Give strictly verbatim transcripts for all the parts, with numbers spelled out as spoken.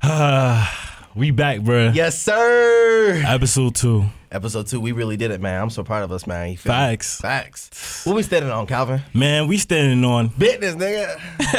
Uh, we back, bruh. Yes, sir. Episode two. Episode two. We really did it, man. I'm so proud of us, man. You feel me? Facts. Facts. What we standing on, Calvin? Man, we standing on. Business, nigga.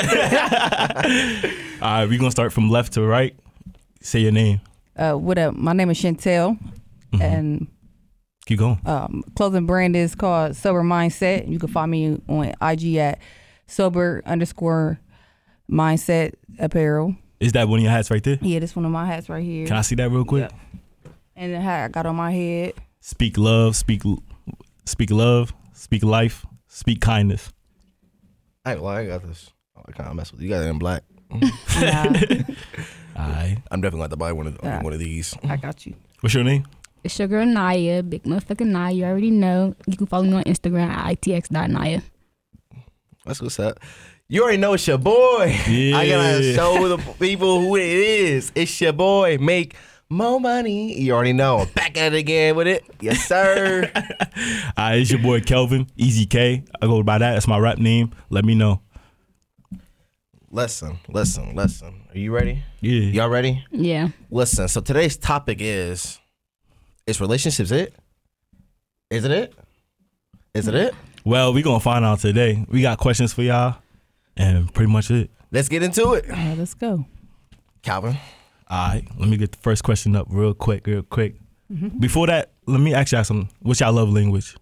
All right, we gonna start from left to right. Say your name. Uh, what up? My name is Chantel, Mhm. and Keep going. um, clothing brand is called Sober Mindset. You can find me on I G at sober underscore mindset apparel. Is that one of your hats right there? Yeah, this one of my hats right here. Can I see that real quick? Yep. And the hat I got on my head. Speak love. Speak. Speak love. Speak life. Speak kindness. I ain't gonna lie, I got this. Oh, I kind of mess with you. You got it in black. Nah, All right. I'm definitely going to buy one of Yeah. one of these. I got you. What's your name? It's your girl Naya, big motherfucking Naya. You already know. You can follow me on Instagram at I T X dot Naya. That's what's up. You already know it's your boy. Yeah. I gotta show the people who it is. It's your boy. Make more money. You already know. Back at it again with it. Yes, sir. All right, it's your boy Kelvin, Easy K. I go by that. That's my rap name. Let me know. Listen, listen, listen. Are you ready? Yeah. Y'all ready? Yeah. Listen, so today's topic is, is relationships it? Is it it? Is it it? Well, we gonna find out today. We got questions for y'all, and pretty much it. Let's get into it. All right, let's go. Calvin. All right, let me get the first question up real quick, real quick. Mm-hmm. Before that, let me ask y'all something. What's y'all love language?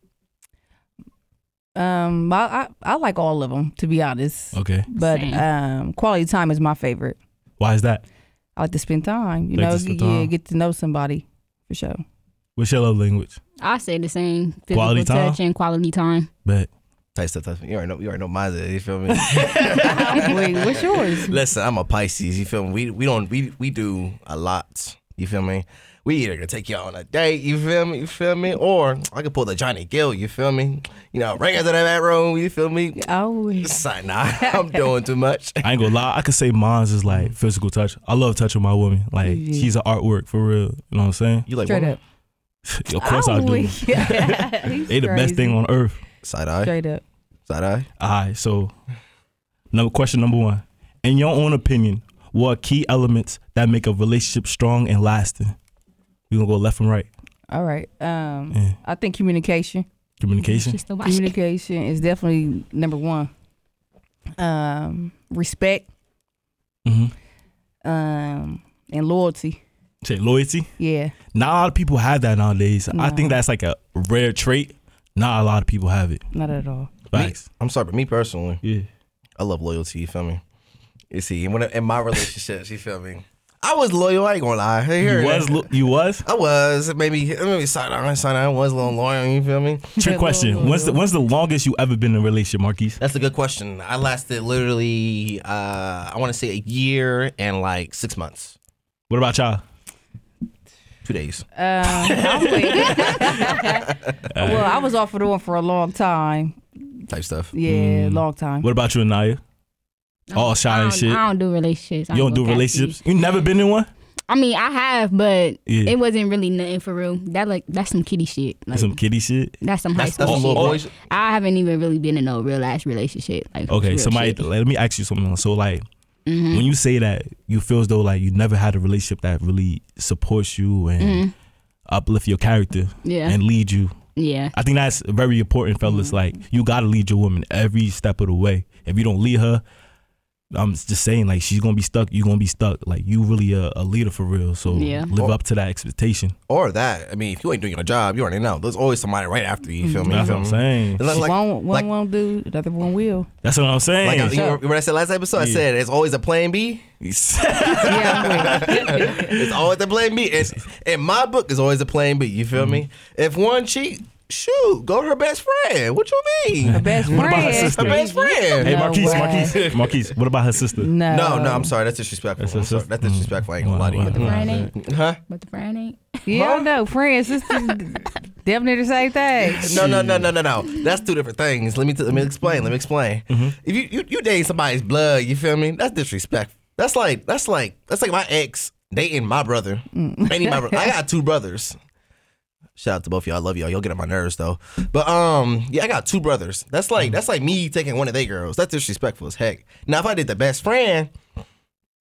Um, I, I I like all of them, to be honest. Okay. But Same. um, quality time is my favorite. Why is that? I like to spend time. You Like know, to spend yeah, time. get to know somebody for sure. What's your love language? I say the same. Physical Quality time? touch and quality time. Bet. Type stuff, type stuff. You already know, you already know mine. You feel me? Wait, what's yours? Listen, I'm a Pisces. You feel me? We we don't we we do a lot. You feel me? We either gonna take you on a date. You feel me? You feel me? Or I could pull the Johnny Gill. You feel me? You know, right into that room. You feel me? Oh, Sign nah, I'm doing too much. I ain't gonna lie. I could say mine's is like physical touch. I love touching my woman. Like Yeah. she's an artwork for real. You know what I'm saying? You like straight women? up. Of course I do. Yeah. They the best thing on earth. Side eye. Straight up. Side eye. All right. So, number question number one. In your own opinion, what are key elements that make a relationship strong and lasting? We gonna go left and right. All right. Um, Yeah. I think communication. Communication. She's still watching. Communication is definitely number one. Um, respect. Mm-hmm. Um, and loyalty. Say loyalty. Yeah. Not a lot of people have that nowadays. I Nah. think that's like a rare trait. Not a lot of people have it. Not at all. Facts. I'm sorry, but me personally, Yeah. I love loyalty. You feel me? You see, when in my relationships, you feel me? I was loyal. I ain't gonna lie. Hey, here You it was. is. Lo- you was. I was maybe maybe side eye, side eye. I was a little loyal. You feel me? Trick question. When's the When's the longest you ever been in a relationship, Marquise? That's a good question. I lasted literally, uh, I want to say a year and like six months, What about y'all? two days. Um, I'm waiting. Well, I was off of the one for a long time. Type stuff. Yeah, Mm. long time. What about you, Anaya? All shy I and don't, shit. I don't do relationships. I You don't ain't do gonna cap to relationships. You never been in one. I mean, I have, but Yeah. it wasn't really nothing for real. That like that's some kiddie shit. Like, Some kiddie shit. that's some high That's, school that's shit. some little Oh, boys. I haven't even really been in no real ass relationship. Like Okay, real somebody. shit. Let me ask you something. So, like, Mhm. when you say that, you feel as though like you never had a relationship that really supports you and Mhm. uplift your character Yeah. and lead you. Yeah. I think that's very important, fellas. Mm-hmm. Like, you gotta lead your woman every step of the way. If you don't lead her, I'm just saying, like, she's gonna be stuck. You're gonna be stuck. Like, you really a, a leader for real. So Yeah. live up to that expectation. Or that. I mean, if you ain't doing your job, you already know. There's always somebody right after you. You feel me? That's You what I'm feel me? saying. It's like, one one like- won't do, the other one will. That's what I'm saying. like I, you know, what I said last episode? I Yeah. said it's always a plan B. Yeah, It's always a plan B. It's, in my book, it's always a plan B. You feel me? If one cheat, shoot, go to her best friend. What you mean? her best What about her friend. sister? Her best friend. Hey, No Marquise, way. Marquise, Marquise. What about her sister? No, No, no, I'm sorry. That's disrespectful. That's I'm a sorry. sis- That's disrespectful. I ain't gonna Wow, lie to wow, you. But the friend ain't. Huh? But the friend ain't. Yeah, no, friends, sisters, damn near the same thing. No, no, no, no, no, no. That's two different things. Let me t- let me explain. Let me explain. If you, you you dating somebody's blood, you feel me? That's disrespectful. That's like that's like that's like my ex dating my brother. Dating my brother. I got two brothers. Shout out to both of y'all. I love y'all. Y'all get on my nerves though. But um, yeah, I got two brothers. That's like that's like me taking one of their girls. That's disrespectful as heck. Now if I did the best friend,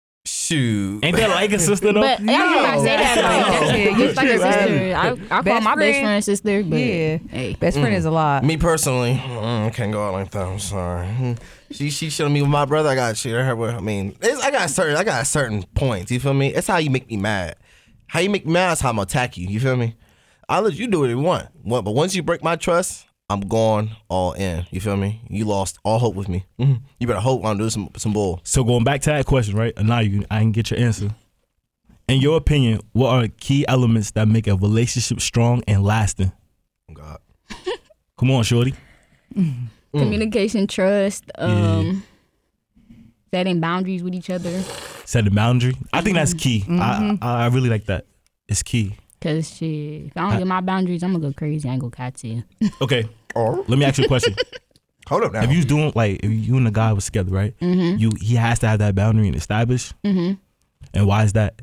Shoot. Ain't that like a sister though? But I was gonna say that like Yeah, that's you it's like a true. sister. I, I call Best my best friend? friend sister, but Yeah. hey. Best friend is a lot. Me personally, mm, I can't go out like that. I'm sorry. Mm. She she showed me with my brother. I got to share her with. I mean, it's, I got certain I got certain points. You feel me? It's how you make me mad. How you make me mad is how I'm gonna attack you. You feel me? I'll let you do what you want. What? But once you break my trust, I'm going all in. You feel me? You lost all hope with me. Mm. You better hope I'm doing some some bull. So going back to that question, right? And now you, I can get your answer. In your opinion, what are key elements that make a relationship strong and lasting? Oh, God. Come on, shorty. Communication, trust, um, setting boundaries with each other. Set a boundary. I think that's key. I, I I really like that. It's key. Cause shit, if I don't get my boundaries, I'm gonna go crazy. I ain't gonna catch you. Okay. Or Let me ask you a question. hold up now. If you was doing like if you and the guy was together, right? Mm-hmm. You he has to have that boundary and established. Mm-hmm. And why is that?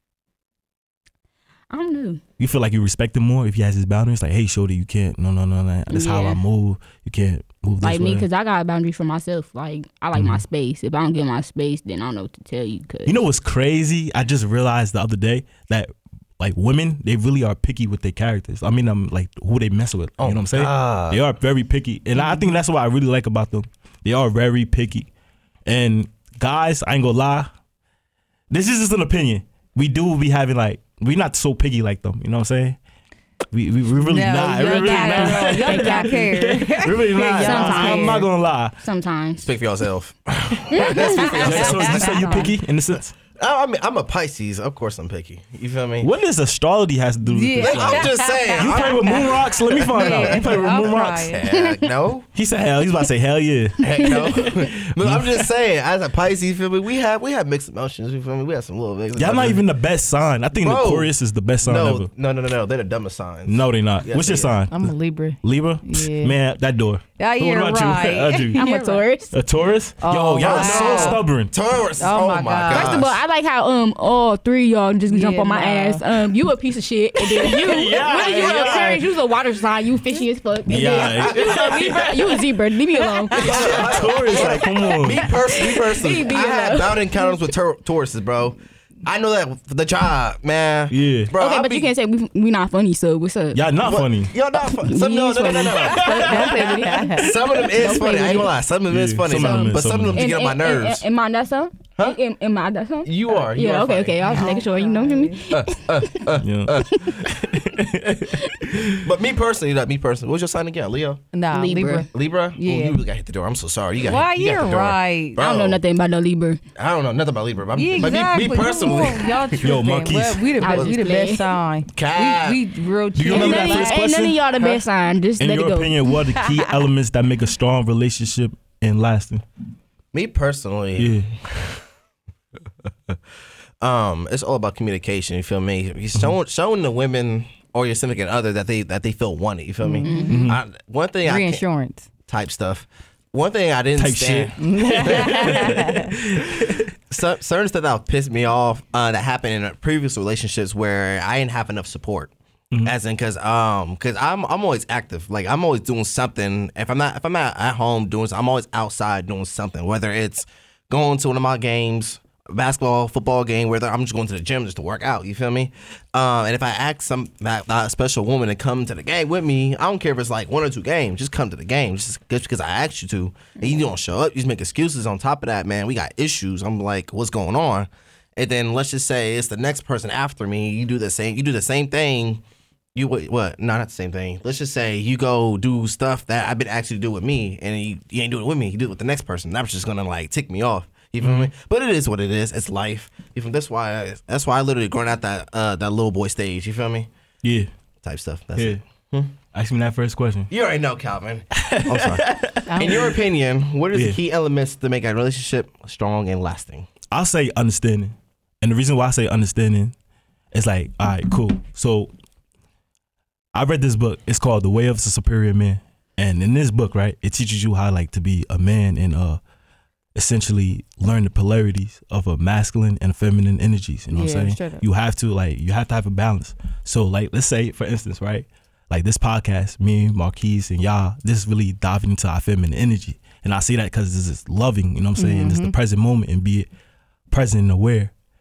I don't know. You feel like you respect him more if he has his boundaries. Like, hey, shorty, you can't. No, no, no, no. That's how I Yeah. move. You can't move this Like me, way. cause I got a boundary for myself. Like I like my space. If I don't get my space, then I don't know what to tell you. Cause You know what's crazy? I just realized the other day that like women, they really are picky with their characters. I mean, I'm like who they mess with. Oh, you know what I'm saying? God. They are very picky, and I think that's what I really like about them. They are very picky. And guys, I ain't gonna lie. This is just an opinion. We do be having like we not so picky like them. You know what I'm saying? We we, we really no, not. y'all We really not. not. Y'all do not care. We really not. Sometimes. I'm not gonna lie. sometimes. Speak for yourself. Yeah, so you say you picky in the sense. I I mean, I'm a Pisces. Of course, I'm picky. You feel me? What does astrology has to do with Yeah. this? I'm just saying. You I'm- play with moon rocks? Let me find out. You play with I'll moon try rocks? it. Heck no. He said hell. He's about to say hell yeah. Heck no. But I'm just saying, as a Pisces, you feel me? We have we have mixed emotions. You feel me? We have some little mixed Y'all not emotions. even the best sign. I think the Bro. Aquarius is the best sign no, ever. no, no, no, no. They're the dumbest signs. No, they not. Yes, What's your they sign? I'm a Libra. Libra? Yeah. Man, that door. Yeah, What you're about you? right. Audrey? I'm You're a right. Taurus. A Taurus? Oh, Yo, y'all wow. so stubborn. Taurus. Oh, Oh, my my God. god. First of all, I like how um all three of y'all just jump Yeah, on my nah. ass. Um, you a piece of shit, and then you, Yeah, what are you yeah. a Aquarius? You a water sign. You fishy as fuck. And Yeah. then you a Libra. You a zebra. Leave me alone. Taurus, like, come on. me personally, me personally, Me, me, I had though. bout encounters with Taur- Tauruses, bro. I know that for the job, man. Yeah. Bro, Okay, I but be, you can't say we, we not funny. So what's up? Y'all not what- funny. Y'all not funny. Some, no, He is no, no, no, funny. no. Don't play with it. Some of them is Don't play funny. I with ain't it. gonna lie. Some of them is Yeah, funny. some of them is, but some of them just get on my And- nerves. and- Am I that son? Huh? Am, am I that son? You are. You Yeah. are Okay. funny. Okay. I was making sure. You know me. Yeah. But me personally, like me personally, what's your sign again? Leo? Nah, Libra. Libra. Libra? Yeah. Oh, you really got to hit the door. I'm so sorry. You got Why you got you're the door. right? Bro, I don't know nothing about no Libra. I don't know nothing about Libra. But, I'm, Yeah, but me, exactly. me personally, Come on, y'all tripping. monkeys. Well, we the I best, we the just play. best sign. Cap. We, we real Do you chill. Ain't remember none, that of, first ain't none of question? y'all the best sign. Just In let your it go. opinion, what are the key elements that make a strong relationship and lasting? me personally, Yeah. um, it's all about communication. You feel me? You're showing showing the women or your significant other that they that they feel wanted. You feel me? Mm-hmm. I, one thing I can't, Reinsurance. type stuff. One thing I didn't Type stand. So, certain stuff that pissed me off uh, that happened in previous relationships where I didn't have enough support. As in, cause um, cause I'm I'm always active. Like I'm always doing something. If I'm not if I'm not at home doing, something, I'm always outside doing something. Whether it's going to one of my games, basketball, football game, whether I'm just going to the gym just to work out. You feel me? Um, and if I ask some that, that special woman to come to the game with me, I don't care if it's like one or two games. Just come to the game, just, just because I asked you to, and you don't show up. You just make excuses. On top of that, man, we got issues. I'm like, what's going on? And then let's just say it's the next person after me. You do the same. You do the same thing. You what? what? No, not the same thing. Let's just say you go do stuff that I've been asked you to do with me, and you, you ain't doing it with me. You do it with the next person. That's just gonna like tick me off. You feel me? But it is what it is. It's life. You feel? That's why. I, that's why I literally growing out that uh, that little boy stage. You feel me? Yeah. Type stuff. That's Yeah. it. Ask me that first question. You already know, Calvin. I'm sorry. In your opinion, what are Yeah. the key elements to make a relationship strong and lasting? I'll say understanding. And the reason why I say understanding is like, all right, cool. So I read this book. It's called The Way of the Superior Man. And in this book, right, it teaches you how like to be a man and uh essentially learn the polarities of a masculine and feminine energies. You know what Yeah, I'm straight saying? up. You have to like you have to have a balance. So like let's say for instance, right? Like this podcast, me, Marquise, and y'all, this is really diving into our feminine energy. And I say that because this is loving, you know what I'm saying? This is the present moment and be present and aware.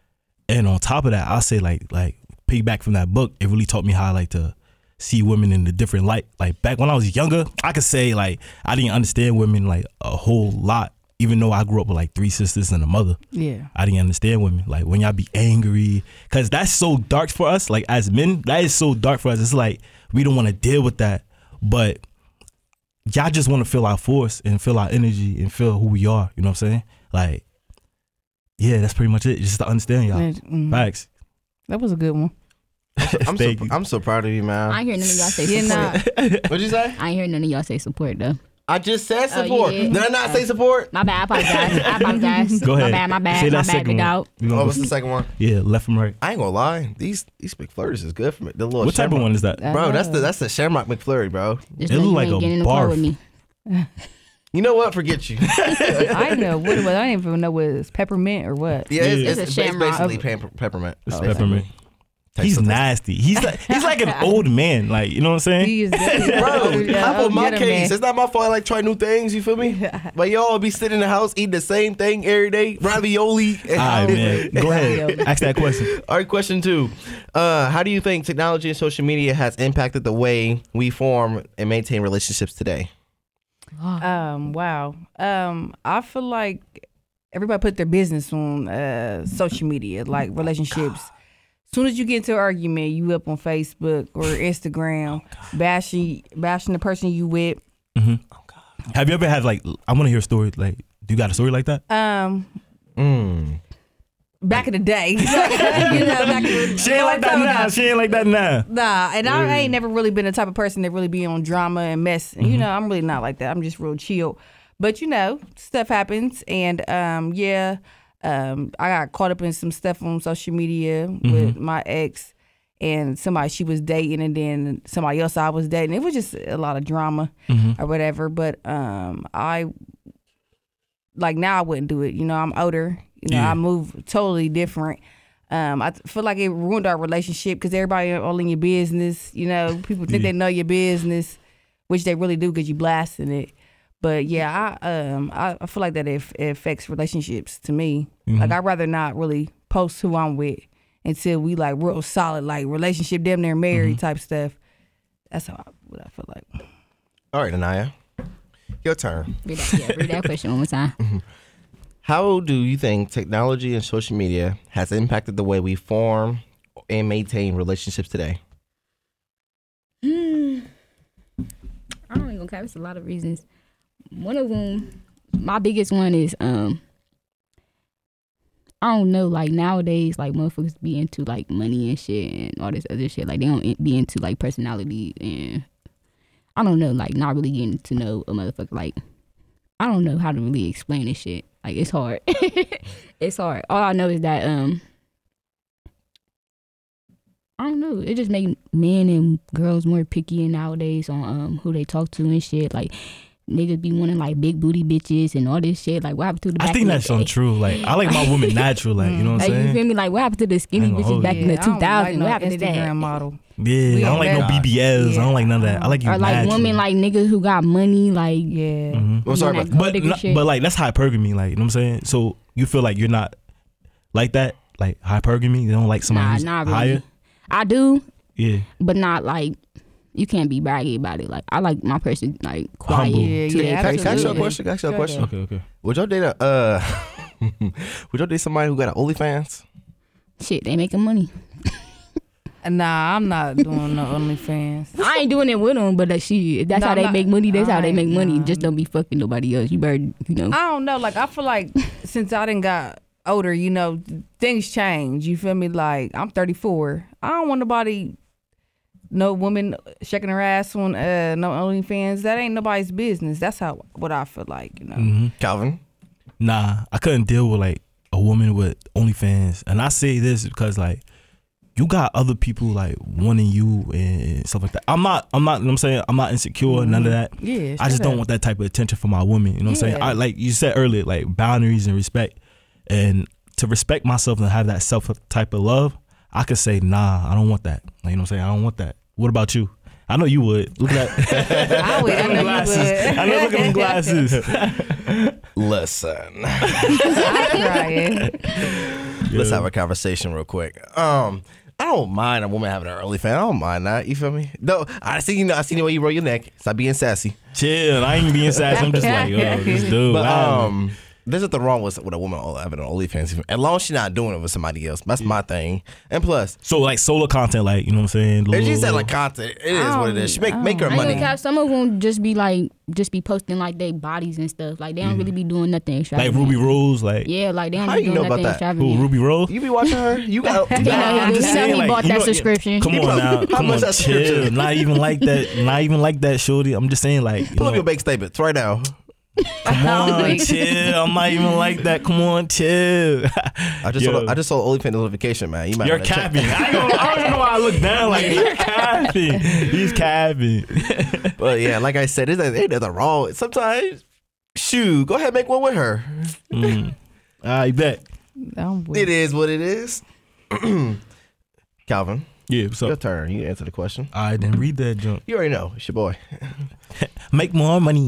And on top of that, I'll say like like piggyback from that book, it really taught me how I like to see women in a different light. Like back when I was younger, I could say like I didn't understand women like a whole lot, even though I grew up with like three sisters and a mother. Yeah. I didn't understand women. Like when y'all be angry, cause that's so dark for us. Like as men, that is so dark for us. It's like we don't want to deal with that, but y'all just want to feel our force and feel our energy and feel who we are. You know what I'm saying? Like, yeah, that's pretty much it. Just to understand y'all. Mm-hmm. Facts. That was a good one. I'm so, Thank you. I'm so proud of you, man. I ain't hear none of y'all say You're support. not. What'd you say? I ain't hear none of y'all say support though. I just said Oh, support. yeah. Did I not say support? My bad. I apologize. I apologize. Go ahead. My bad. My bad. Say My that bad. second Big one. out. We gonna Oh, go- what's the second one? Yeah, left from right. I ain't gonna lie. These these McFlurries is good for me. The little What type of Shamrock- one is that? Bro, that's the that's the Shamrock McFlurry, bro. Just It know look you like ain't a getting in the car barf. with me. You know what? Forget you. I didn't know what it was. I didn't even know what it was. Peppermint or what? Yeah, it's, Yeah. it's, It's a it's Shamrock. basically pepper, peppermint. It's Basically. peppermint. Tastes He's so tasty. nasty. He's like he's like an old man. Like you know what I'm saying? He is definitely- Bro, Yeah, I oh, put my get him, case. man. It's not my fault. I like try new things. You feel me? But y'all be sitting in the house eating the same thing every day. Ravioli. All right, man. Go ahead. Ask that question. All right, question two. Uh, how do you think technology and social media has impacted the way we form and maintain relationships today? Um, wow. Um, I feel like everybody put their business on uh social media, like relationships. As soon as you get into an argument, you up on Facebook or Instagram, bashing bashing the person you with. Have you ever had like I want to hear a story like do you got a story like that? Um, Mm. back in the day, you know, back in, She ain't like that now. She ain't like that now. Nah, and I ain't never really been the type of person that really be on drama and mess. And, you know, I'm really not like that. I'm just real chill. But you know, stuff happens, and um, yeah, um, I got caught up in some stuff on social media with my ex and somebody she was dating, and then somebody else I was dating. It was just a lot of drama or whatever. But um, I like now I wouldn't do it. You know, I'm older. You know, Yeah. I move totally different. Um, I feel like it ruined our relationship because everybody all in your business. You know, people think Yeah. they know your business, which they really do because you blasting it. But yeah, I um I, I feel like that it, it affects relationships to me. Like I'd rather not really post who I'm with until we like real solid, like relationship, damn near married type stuff. That's how I, what I feel like. All right, Anaya, your turn. Read that, yeah, read that question one more time. How do you think technology and social media has impacted the way we form and maintain relationships today? I don't even gonna cap. It's a lot of reasons. One of them, my biggest one is um, I don't know. Like nowadays, like motherfuckers be into like money and shit and all this other shit. Like they don't be into like personality and I don't know. Like not really getting to know a motherfucker. Like I don't know how to really explain this shit. Like it's hard. It's hard. All I know is that um. I don't know. It just make men and girls more picky nowadays on um who they talk to and shit. Like niggas be wanting like big booty bitches and all this shit. Like what happened to the back I think in the that's day? untrue. Like I like my woman natural. Like you know what Like I'm you saying? feel me? Like what happened to the skinny I ain't gonna bitches hold back you. in the Yeah, I two don't like thousands? no What happened to that? Instagram model. Yeah, We I don't on like no that. B B Ls. I Yeah. don't like none of that. I like you Or like natural. women like niggas who got money. Like Yeah. Mhm. I'm sorry that about gold But digger not- shit. but like that's hypergamy. Like you know what I'm saying? So you feel like you're not like that? Like hypergamy? You don't like somebody nah, who's not really. higher? I do, Yeah. but not like. You can't be braggy about it. Like I like my person like quiet Humble. Yeah, to yeah, their Can I- can I ask you a Absolutely. question? Can I ask you a Go question? Okay. Okay. Would y'all date a uh? Would y'all date somebody who got an OnlyFans? shit. They making money. Nah, I'm not doing no OnlyFans. I ain't doing it with them, but uh, she. If that's No, how I'm they not- make money. That's how they I make ain't- money. nah. Just don't be fucking nobody else. You better, you know. I don't know. Like I feel like since I done got older, you know, things change. You feel me? Like I'm thirty-four. I don't want nobody, no woman shaking her ass on uh, no OnlyFans. That ain't nobody's business. That's how what I feel like. You know. hmm Calvin. Nah, I couldn't deal with like a woman with OnlyFans, and I say this because like you got other people like wanting you and stuff like that. I'm not. I'm not. You know what I'm saying I'm not insecure. None of that. Yeah. I just straight don't up. want that type of attention from my woman. You know what I'm saying? Yeah. I like you said earlier, like boundaries and respect, and to respect myself and have that self type of love. I could say nah, I don't want that. Like, you know what I'm saying? I don't want that. What about you? I know you would. Look at that. I would. I know you glasses. would. I know. Look at them glasses. Listen. I'm crying. Let's Yeah. have a conversation real quick. Um, I don't mind a woman having an early fan. I don't mind that. You feel me? No, I see you know. I see the way you roll your neck. Stop being sassy. Chill. I ain't being sassy. I'm just like, yo, this dude. But wow. um, there's nothing wrong with with a woman having an OnlyFans, as long as she's not doing it with somebody else. That's my thing. And plus, So like solo content, like, you know what I'm saying? if Little- she said like content, it is what it is. She make make her I ain't money. gonna cap, some of them just be like, just be posting like their bodies and stuff. Like they don't really be doing nothing like extravagant. Ruby Rose, like Yeah, like they don't How be you doing know about nothing that? extravagant. who, Ruby Rose? You be watching her? You got. You know, I'm he just know saying, he like, bought you that know, subscription. Come on now, How come much on, that chill. subscription? Not even like that. Not even like that, shorty. I'm just saying, like, you Pull up know, your bank statements right now. come on, chill. I'm not even like that. Come on, chill. I just Yo. saw, I just saw OnlyFans notification, man. You might You're wanna check. capping. I don't, I don't know why I look down like you're capping. He's capping. But yeah, like I said, there's ain't nothing wrong. Sometimes, shoot, go ahead and make one with her. Mm. I bet. I'm with It is what it is. Calvin, Yeah. So your turn. You answer the question. I didn't read that junk. You already know. It's your boy. Make more money.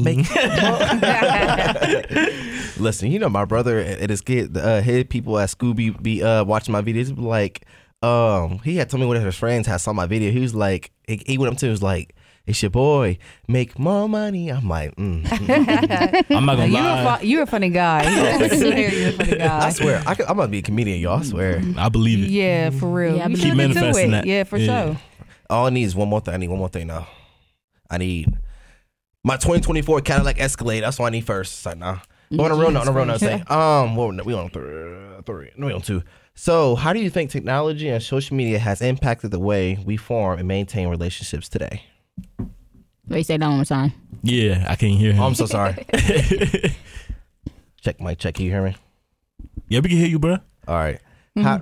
Listen, you know my brother and his kid, uh, his people at Scooby be uh, watching my videos. Be like, um, he had told me one of his friends had saw my video. He was like, he, he went up to him, was like, "It's your boy, make more money." I'm like, mm, mm. I'm not gonna you're, a lie. fu- you're a funny guy. I swear you're a funny guy. I swear, I could, I'm gonna be a comedian, y'all. I swear. I believe it. Yeah, for real. Yeah, I you believe should Keep look into manifesting it. that. Yeah, for Yeah. sure. All I need is one more thing. I need one more thing now. I need my twenty twenty-four Cadillac Escalade. That's what I need first. It's like, nah. But on a real note, on a real note, say, um, well, we on three, three, no, we on two. So, how do you think technology and social media has impacted the way we form and maintain relationships today? Wait, say that one more time. Yeah, I can't hear him. Oh, I'm so sorry. Check my check. Can you hear me? Yeah, we can hear you, bro. All right. How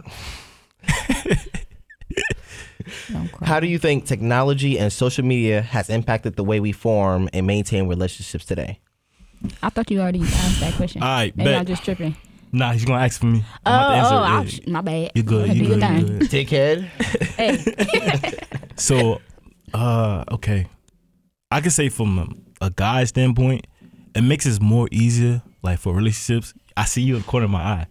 Don't cry. how do you think technology and social media has impacted the way we form and maintain relationships today? I thought you already asked that question. All right, Maybe bet. I'm just tripping. Nah, he's gonna ask for me. Oh, I'm about to answer oh, it. I'll- Yeah. my bad. You're good. Do You your good. thing. You good. Dickhead. Hey, So, uh, okay, I can say from a guy's standpoint, it makes it more easier, like for relationships. I see you in the corner of my eye.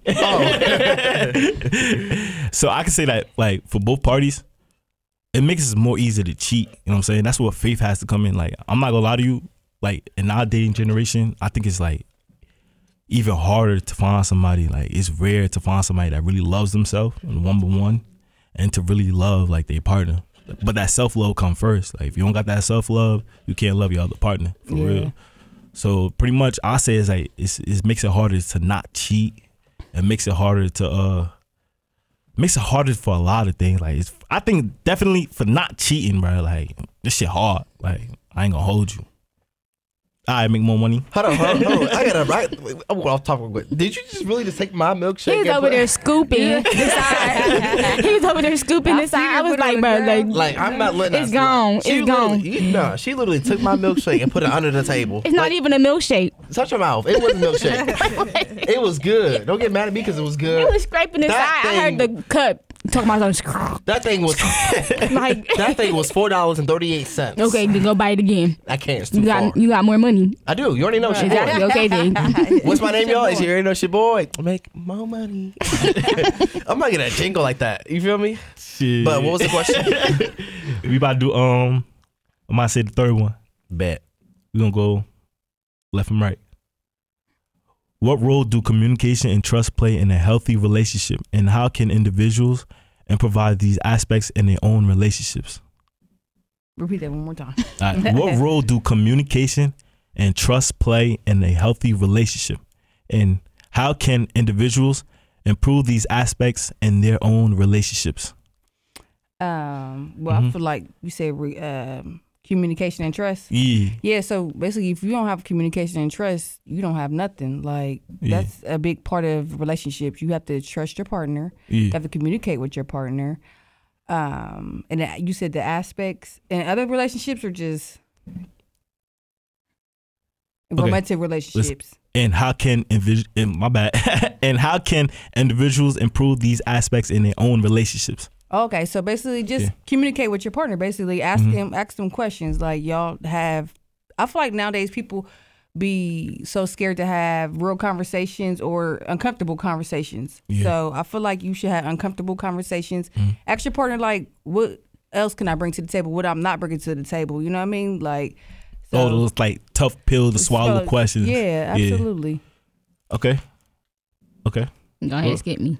So I can say that, like, for both parties, it makes it more easier to cheat. You know what I'm saying? That's where faith has to come in. Like, I'm not gonna lie to you. Like, in our dating generation, I think it's like even harder to find somebody. Like, it's rare to find somebody that really loves themselves and one by one, and to really love like their partner. But that self love come first. Like, if you don't got that self love, you can't love your other partner for Yeah. real. So pretty much, I say it's like it's, it makes it harder to not cheat. It makes it harder to uh, makes it harder for a lot of things. Like, it's, I think definitely for not cheating, bro. Like, this shit hard. Like, I ain't gonna hold you. I make more money. Hold on, hold on, hold on. I gotta. Right, I'm going off topic. Quick. Did you just really just take my milkshake? he was and over put- there scooping the side. He was over there scooping I the side. see I you was put it like, on bro, the like, ground. Like, I'm not letting It's that gone. slide. She It's gone. literally- No, she literally took my milkshake and put it under the table. it's not Like, even a milkshake. Touch your mouth. It wasn't milkshake. It was good. Don't get mad at me because it was He good. was scraping the That side. I heard thing- the cup talking about something. That thing was Like, that thing was four dollars and thirty eight cents. okay, then go buy it again. I can't. It's too You got far. you got more money. I do. You already know. She Exactly. boy. Okay then. What's my name, y'all? Is you already know she boy? Make more money. I'm not getting a jingle like that. You feel me? Shit. But what was the question? we about to do? Um, I might say the third one. Bet. We gonna go left and right. What role do communication and trust play in a healthy relationship, and how can individuals improvise these aspects in their own relationships? Repeat that one more time. All right. What role do communication and trust play in a healthy relationship, and how can individuals improve these aspects in their own relationships? Um, well, I Mhm. feel like you said re, um, communication and trust. Yeah. Yeah, so basically, if you don't have communication and trust, you don't have nothing. Like, Yeah. that's a big part of relationships. You have to trust your partner. Yeah. You have to communicate with your partner. Um, and that- you said the aspects and other relationships are just romantic relationships. And how can invi- and my bad and how can individuals improve these aspects in their own relationships? Okay, so basically, just Yeah. communicate with your partner. Basically, ask Mhm. them, ask them questions like y'all have. I feel like nowadays people be so scared to have real conversations or uncomfortable conversations. Yeah. So I feel like you should have uncomfortable conversations. Mm. Ask your partner, like, what else can I bring to the table? What I'm not bringing to the table. You know what I mean? Like, so, oh, those like tough pill to swallow so, questions. Yeah, absolutely. Yeah. Okay. Okay. Go ahead, skip me.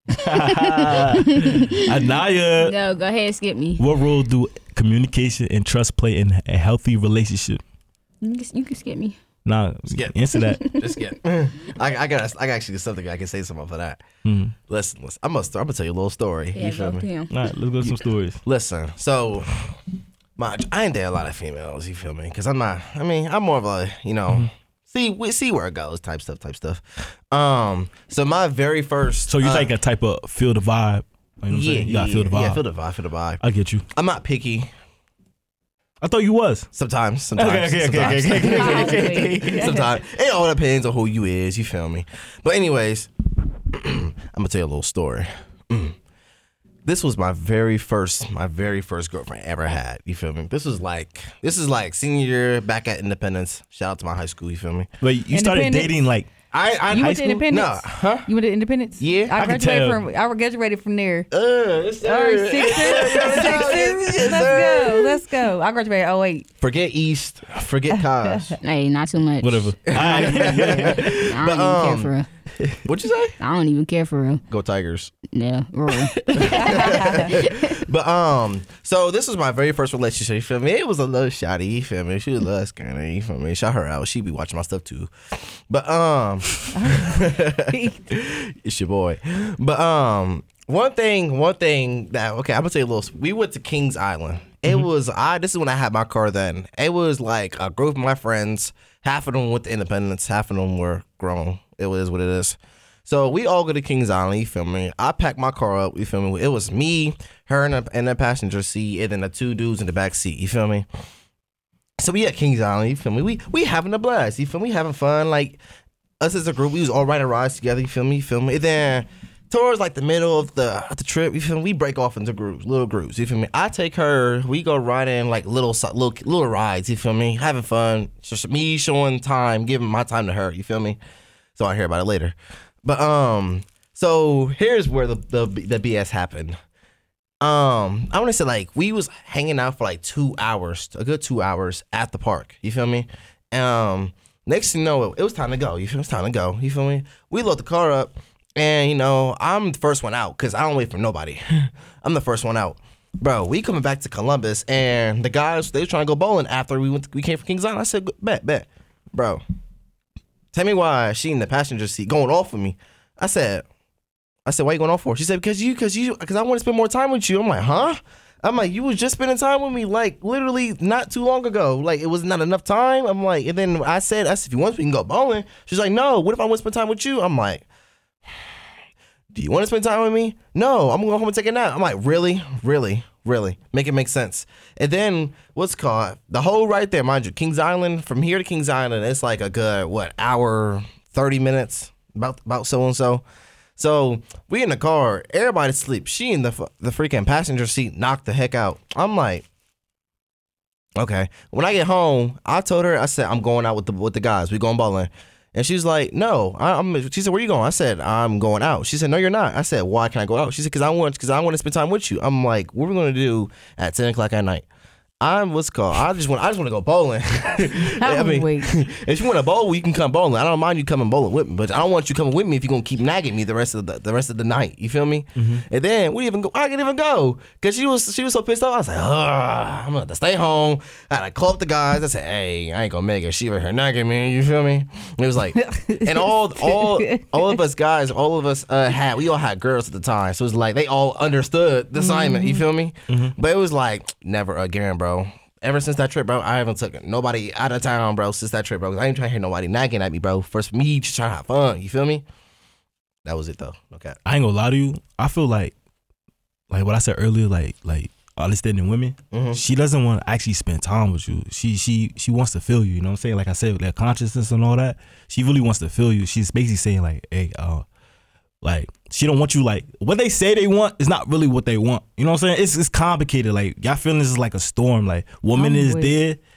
Anaya. No, go ahead, skip me. What role do communication and trust play in a healthy relationship? You can, you can skip me. Nah, Skip. answer that. Just skip. I, I got. I got actually something I can say something for that. Mm. Listen, listen. I'm gonna. I'm gonna tell you a little story. Yeah, you feel go me? to him. All right, let's go to some stories. Listen. So, my I ain't date a lot of females. You feel me? Because I'm not. I mean, I'm more of a you know. Mm-hmm. See, we see where it goes, type stuff, type stuff. Um, so my very first. So you uh, like a type of feel the vibe. You know what I'm yeah, saying? You gotta yeah, feel the vibe. Yeah, feel the vibe, feel the vibe. I get you. I'm not picky. I thought you was. Sometimes, sometimes, Okay, okay, sometimes. okay, okay, okay, okay. Sometimes it all depends on who you is. You feel me? But anyways, I'm gonna tell you a little story. This was my very first, my very first girlfriend I ever had. You feel me? This was like, this is like senior year back at Independence. Shout out to my high school. You feel me? Wait, you started Independence? dating like I, I You high went to school? Independence? No, huh? You went to Independence? Yeah, I, I can graduated tell. from. I graduated from there. Uh, yes, All right, sir. Sixers. Sixers. Yes, Let's sir. go. Let's go. I graduated oh eight. Forget East. Forget Taj. Hey, not too much. whatever. All right. I don't But, even um, care for real. What'd you say? I don't even care for real. Go Tigers. Yeah, real. But um, so this was my very first relationship. You feel me? It was a little shoddy. You feel me? She was a little skinny. You feel me? Shout her out. She be watching my stuff too. But um, it's your boy. But um, one thing, one thing that okay, I'm gonna tell you a little. We went to Kings Island. It mm-hmm. was I. This is when I had my car. Then it was like a group of my friends. Half of them went to Independence. Half of them were grown. It was what it is. So we all go to Kings Island, you feel me? I packed my car up, you feel me? It was me, her in the, in the passenger seat, and then the two dudes in the back seat, you feel me? So we at Kings Island, you feel me? We we having a blast, you feel me? Having fun, like us as a group, we was all riding rides together, you feel me? You feel me? And then towards like the middle of the of the trip, you feel me? We break off into groups, little groups, you feel me? I take her, we go riding like little little little rides, you feel me? Having fun, just me showing time, giving my time to her, you feel me? So I hear about it later. But um, so here's where the the, the B S happened. Um, I want to say like we was hanging out for like two hours, a good two hours at the park. You feel me? Um, next thing you know, it, it was time to go. You feel me? It's time to go. You feel me? We load the car up, and you know I'm the first one out because I don't wait for nobody. I'm the first one out, bro. We coming back to Columbus, and the guys they was trying to go bowling after we went. To, we came from Kings Island. I said, bet, bet, bro. Tell me why she in the passenger seat going off with me. I said, I said, why you going off for? She said, because you, because you, because I want to spend more time with you. I'm like, huh? I'm like, you was just spending time with me, like literally not too long ago. Like it was not enough time. I'm like, and then I said, I said, if you want, we can go bowling. She's like, no. What if I want to spend time with you? I'm like, do you want to spend time with me? No, I'm gonna go home and take a nap. I'm like, really, really, really, make it make sense. And then what's called the whole right there, mind you, Kings Island. From here to Kings Island, it's like a good what hour, thirty minutes, about about so and so. So we in the car, everybody sleep. She in the the freaking passenger seat, knocked the heck out. I'm like, okay. When I get home, I told her, I said, I'm going out with the with the guys. We going bowling. And she's like, no, I, I'm. She said, where you going? I said, I'm going out. She said, no, you're not. I said, why can I go out? She said, because I want, because I want to spend time with you. I'm like, what are we going to do at ten o'clock at night? I'm what's called. I just want. I just want to go bowling. I mean, wait. if you want to bowl, you can come bowling. I don't mind you coming bowling with me, but I don't want you coming with me if you're gonna keep nagging me the rest of the the rest of the night. You feel me? Mm-hmm. And then we even go. I can even go because she was she was so pissed off. I was like, Ugh, I'm gonna have to stay home. I had to call up the guys. I said, hey, I ain't gonna make it. She over here nagging me. You feel me? And it was like, and all all all of us guys, all of us uh, had we all had girls at the time, so it was like they all understood the assignment. Mm-hmm. You feel me? Mm-hmm. But it was like never again, bro. Ever since that trip, bro, I haven't took nobody out of town, bro, since that trip, bro. I ain't trying to hear nobody nagging at me, bro. First, me just trying to have fun. You feel me? That was it, though. Okay. I ain't gonna lie to you. I feel like, like what I said earlier, like like understanding women. Mm-hmm. She doesn't want to actually spend time with you. She she she wants to feel you. You know what I'm saying? Like I said, with that consciousness and all that. She really wants to feel you. She's basically saying like, hey, uh, like she don't want you. Like what they say they want is not really what they want. You know what I'm saying? It's it's complicated. Like y'all feelings is like a storm. Like woman I'm is with- there,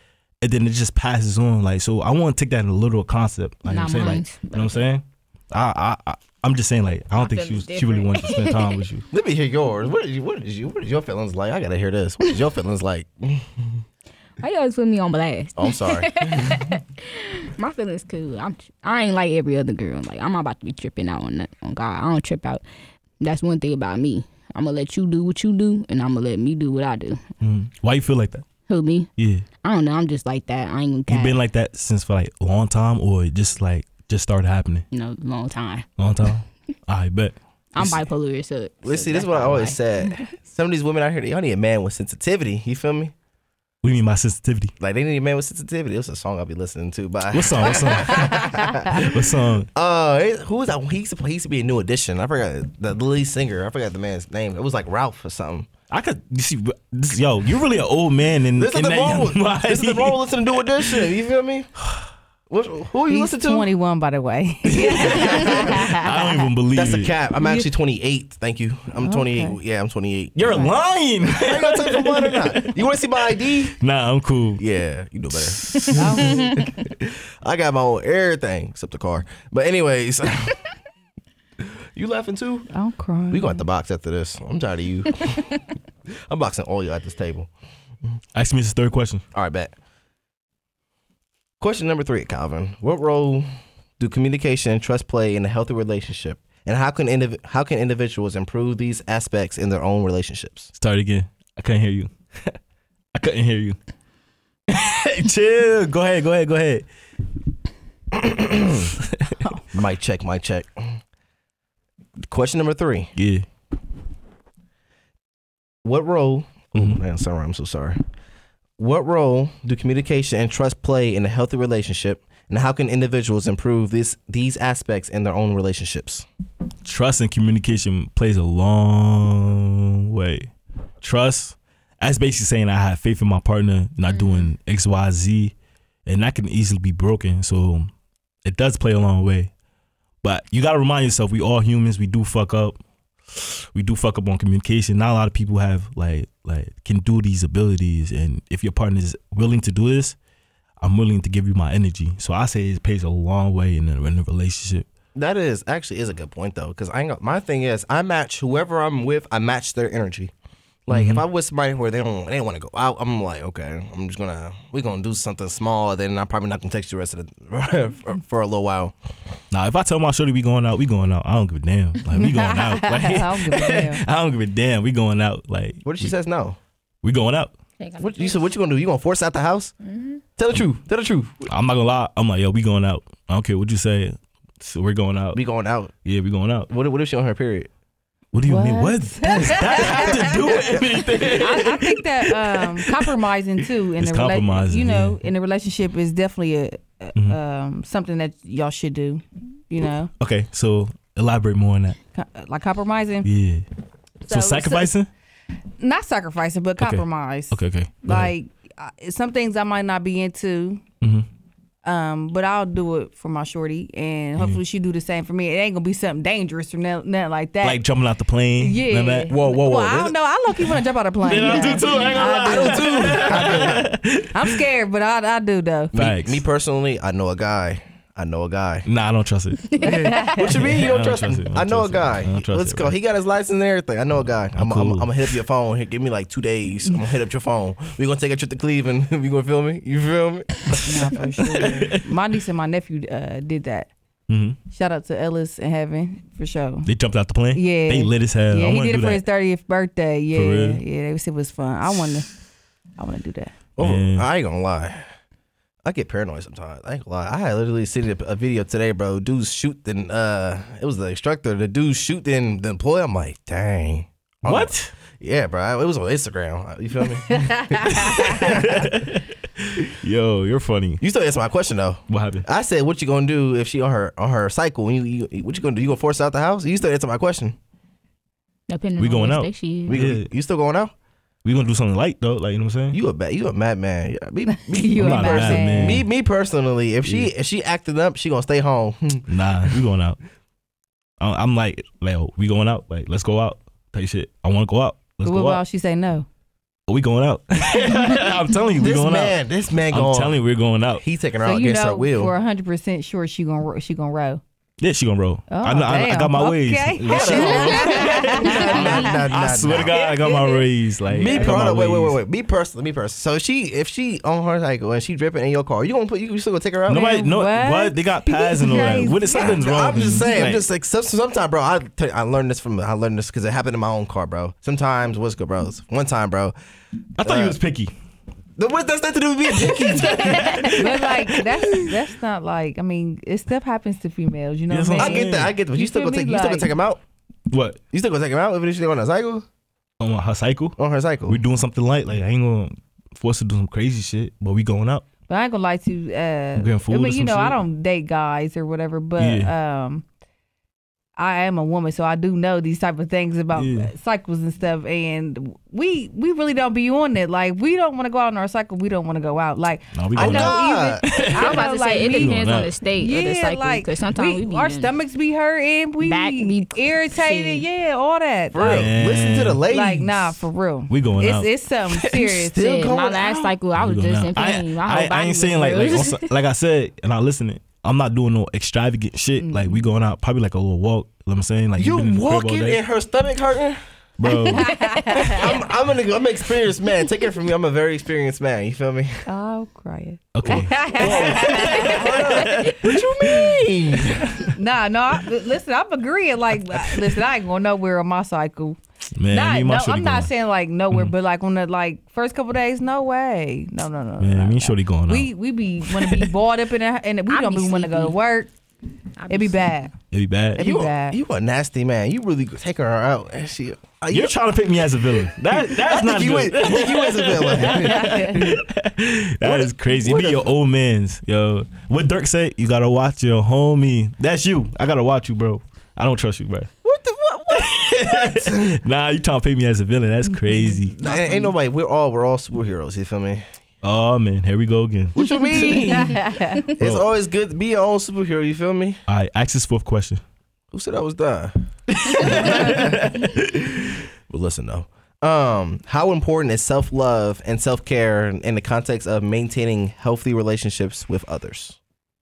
and then it just passes on. Like, so I want to take that in a literal concept. Like, Not you know what I'm saying, mine. like, you know what I'm saying? I, I, I, I'm just saying, like, I don't My think she was, feelings she really different. wanted to spend time with you. Let me hear yours. What is you? What is you? What is your feelings like? I gotta hear this. What is your feelings like? Why you always put me on blast? Oh, I'm sorry. My feelings cool. I'm I ain't like every other girl. Like I'm not about to be tripping out on that. On God, I don't trip out. That's one thing about me. I'm gonna let you do what you do, and I'm gonna let me do what I do. Mm. Why you feel like that? Who me? Yeah, I don't know. I'm just like that. I ain't gonna you cap. been like that since for like a long time, or it just like just started happening? you know, long time. Long time. I bet. I'm bipolar as fuck. Let's so see. This is that's what I probably always why. said. Some of these women out here, y'all need a man with sensitivity. You feel me? What do you mean by sensitivity? Like they need a man with sensitivity. It's a song I'll be listening to. By What song? What song? What song? Uh, it- who was that? He used, to, he used to be a New Edition. I forgot the, the lead singer. I forgot the man's name. It was like Ralph or something. I could. You see, this, yo, you're really an old man in, This is in the that wrong. young body. This is the wrong. Listening to New Edition. You feel me? What, who you He's listen to? twenty-one, by the way. I don't even believe That's a it. cap. I'm actually twenty-eight. Thank you. I'm twenty-eight. Okay. Yeah, I'm twenty-eight. You're lying. I ain't gonna tell you if I'm lying or not. You want to see my I D? Nah, I'm cool. Yeah, you know better. Oh, I got my own everything except the car. But anyways, you laughing too? I'm crying. We gonna have to box after this. I'm tired of you. I'm boxing all you at this table. Ask me this third question. All right, bet. Question number three, Calvin. What role do communication and trust play in a healthy relationship? And how can indiv- how can individuals improve these aspects in their own relationships? Start again. I couldn't hear you. I couldn't hear you. Chill. Go ahead. Go ahead. Go ahead. Mic check, mic check. Question number three. Yeah. What role? Oh Mhm. man, sorry, I'm so sorry. What role do communication and trust play in a healthy relationship, and how can individuals improve this these aspects in their own relationships? Trust and communication plays a long way. Trust, that's basically saying I have faith in my partner, not doing X, Y, Z, and that can easily be broken. So it does play a long way. But you got to remind yourself, we all humans, we do fuck up. We do fuck up on communication. Not a lot of people have like like can do these abilities, and if your partner is willing to do this, I'm willing to give you my energy. So I say it plays a long way in a, in a relationship. That is actually is a good point though, because I ain't, got- my thing is I match whoever I'm with. I match their energy. Like if I'm with somebody where they don't they don't want to go out, I'm like, okay, I'm just gonna we gonna do something small. Then I'm probably not gonna text you the rest of the for, for a little while. Now, if I tell my shorty we going out, we going out. I don't give a damn. Like we going out. Like, I don't give a damn. I don't give a damn. We going out. Like What if she says no? we going out. What you said? What you gonna do? You gonna force her out the house? Tell the truth. Tell the truth. I'm not gonna lie. I'm like, yo, we going out. I don't care what you say. So we're going out. We going out. Yeah, we going out. What, what if she on her period? What do you mean? What? What does that have to do with anything? I, I think that um, compromising too in It's the rela- compromising, you know, yeah. in a relationship is definitely a, a Mhm. um, something that y'all should do. You know, Okay, so elaborate more on that. Co- like compromising, Yeah. So, So- sacrificing? not sacrificing, but Okay. compromise. Okay, okay. Go ahead. Like uh, some things I might not be into, Mhm. um, but I'll do it for my shorty, and hopefully she do the same for me. It ain't gonna be something dangerous or nothing, nothing like that. Like jumping out the plane. yeah. none of that? Whoa, whoa, whoa. Well, I don't know. I low key want to jump out of a plane. Then I yeah. do too. I ain't gonna lie. I do too. I'm scared, but I, I do though. Facts. Me personally, I know a guy. I know a guy. Nah, I don't trust it. What you mean you I don't don't trust trust him? it. I don't I know a trust it. guy. I don't trust Let's it, go. bro. He got his license and everything. I know a guy. I'm, I'm, cool. I'm gonna hit up your phone. Here, give me like two days. I'm gonna hit up your phone. We gonna take a trip to Cleveland. We gonna feel me? You feel me? Nah, for sure. My niece and my nephew uh, did that. hmm Shout out to Ellis and Heaven for sure. They jumped out the plane? Yeah. They lit as hell. Yeah, I he want did to it do for that. his thirtieth birthday. Yeah, real? yeah, they said it was fun. I want to, I want to do that. Oh, Man. I ain't gonna lie. I get paranoid sometimes. I ain't gonna lie. I had literally seen a, a video today, bro. Dudes shooting. Uh, it was the instructor. The dude shooting the employee. I'm like, dang. What? Yeah, bro. It was on Instagram. You feel me? Yo, you're funny. You still answer my question though. What happened? I said, what you gonna do if she on her on her cycle? You, you, what you gonna do? You gonna force her out the house? You still answer my question. Depending We on going what out. state she is. We, Yeah. You still going out? We gonna do something light though, like you know what I'm saying? You a bad, you a madman. Yeah, me, me, You I'm a not a mad mad man. man. me, me personally, if she if she acting up, she gonna stay home. Nah, we going out. I- I'm like, like, oh, we going out. Like, let's go out. Type shit. I want to go out. Let's But what go about out. she say no? we going out. I'm telling you, we This going man, out. this man I'm going. telling you, we're going out. He taking her So out you against her know, will. for one hundred percent sure she gonna ro- she gonna row. Yeah, she gonna roll. Oh, I, know, I, I damn. got my ways. Okay. Yeah, she gonna roll. Nah, nah, nah, I swear nah. to God, I got my ways. Like Me, I got my bro, wait, wait, ways. wait, wait. Me personally, me personally. So if she, if she on her cycle and she dripping in your car, you gonna put, you still gonna take her out? Nobody, Man, no, what? what? They got pads and all that. Crazy. What is something's wrong? I'm just saying. I'm Like, just like some, sometimes, bro. I tell you, I learned this from I learned this because it happened in my own car, bro. Sometimes what's good, bro? One time, bro. I thought you uh, was picky. What that's nothing to do with being picky. But like that's that's not like I mean, it stuff happens to females, you know Yes, what I I mean? get that. I get that. But you, You still feel gonna take me? you still gonna Like- take him out. What You still gonna take him out even if she's on a cycle on her cycle? on her cycle. We doing something light. Like I ain't gonna force her to do some crazy shit, but we going out. But I ain't gonna lie to you. Uh, getting food I or mean, you some know, I shit? don't date guys or whatever, but um, I am a woman, so I do know these type of things about Yeah. cycles and stuff. And we we really don't be on it. Like we don't want to go out on our cycle. We don't want to go out. Like No, we I going know out. even I'm about to like say it me, depends Going on out. the state of the yeah, cycle like because sometimes we, be our in- stomachs be hurting, we Back be be- irritated, shit. yeah, all that. For real. Like, Man. Listen to the ladies. like nah, for real. We going it's, out. It's something serious. Still Shit, going my last out. cycle, I was We just going in out. pain. My I, whole I, I body ain't was saying like like bruised. on some- like I said, and I listening. I'm not doing no extravagant shit. Like we going out, probably like a little walk. You know what I'm saying? Like You been in the crib all walking day. and her stomach hurting. Bro. I'm, I'm gonna go. I'm an experienced man. Take it from me. I'm a very experienced man. You feel me? I'll cry. Okay. What you mean? Nah, no. I, listen, I'm agreeing. Like, listen, I ain't going nowhere on my cycle. Man, Nah, me and my no, shorty I'm not going. saying like nowhere, but like on the like first couple days, no way. No, no, no. Man, no, me no. and shorty going out. We we be want to be bored up in there, and we I don't be be want to go to sleepy. work. I It be bad. It'd be bad. It'd be You a, bad. you a nasty man. You really taking her out and she. Are you, You're trying to pick me as a villain. That I that's think not you good. is, I think you is a villain. That is crazy. what Be a- your old man's, yo. What Dirk said, you gotta watch your homie. That's you. I gotta watch you, bro. I don't trust you, bro. What the what? what? Nah, you trying to pick me as a villain. That's crazy. Nah, ain't, ain't nobody. We're all we're all superheroes. You feel me? Oh man, here we go again. What you mean? It's always good to be your own superhero. You feel me? All right, ask this fourth question. Who said I was done? Well, listen though. Um, how important is self love and self care in the context of maintaining healthy relationships with others?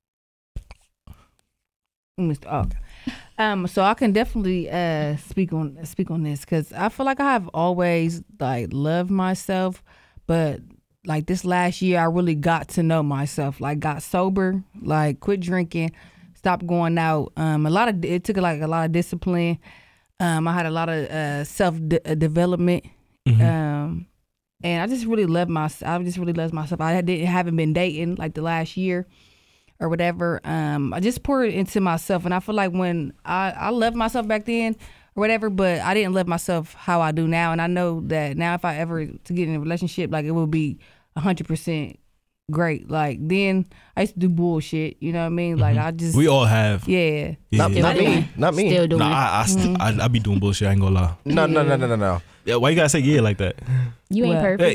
Mister Oh, okay. Um, so I can definitely uh speak on speak on this because I feel like I have always like loved myself, but like this last year I really got to know myself. Like got sober, like quit drinking, stopped going out. Um, a lot of it took like a lot of discipline. Um, I had a lot of uh self de- development. Um, and I just really love myself. I just really love myself. I didn't haven't been dating like the last year or whatever. Um, I just poured into myself, and I feel like when I I loved myself back then or whatever, but I didn't love myself how I do now, and I know that now if I ever to get in a relationship, like it will be a hundred percent great. Like then I used to do bullshit, you know what I mean? Like I just We all have. yeah. Not, Yeah. not Still me. doing. Not me. Still doing. Nah, I, I, st- Mm-hmm. I I be doing bullshit. I ain't gonna lie. No, no, no, no, no, no. Yeah, why you gotta say yeah like that? You ain't Well, perfect.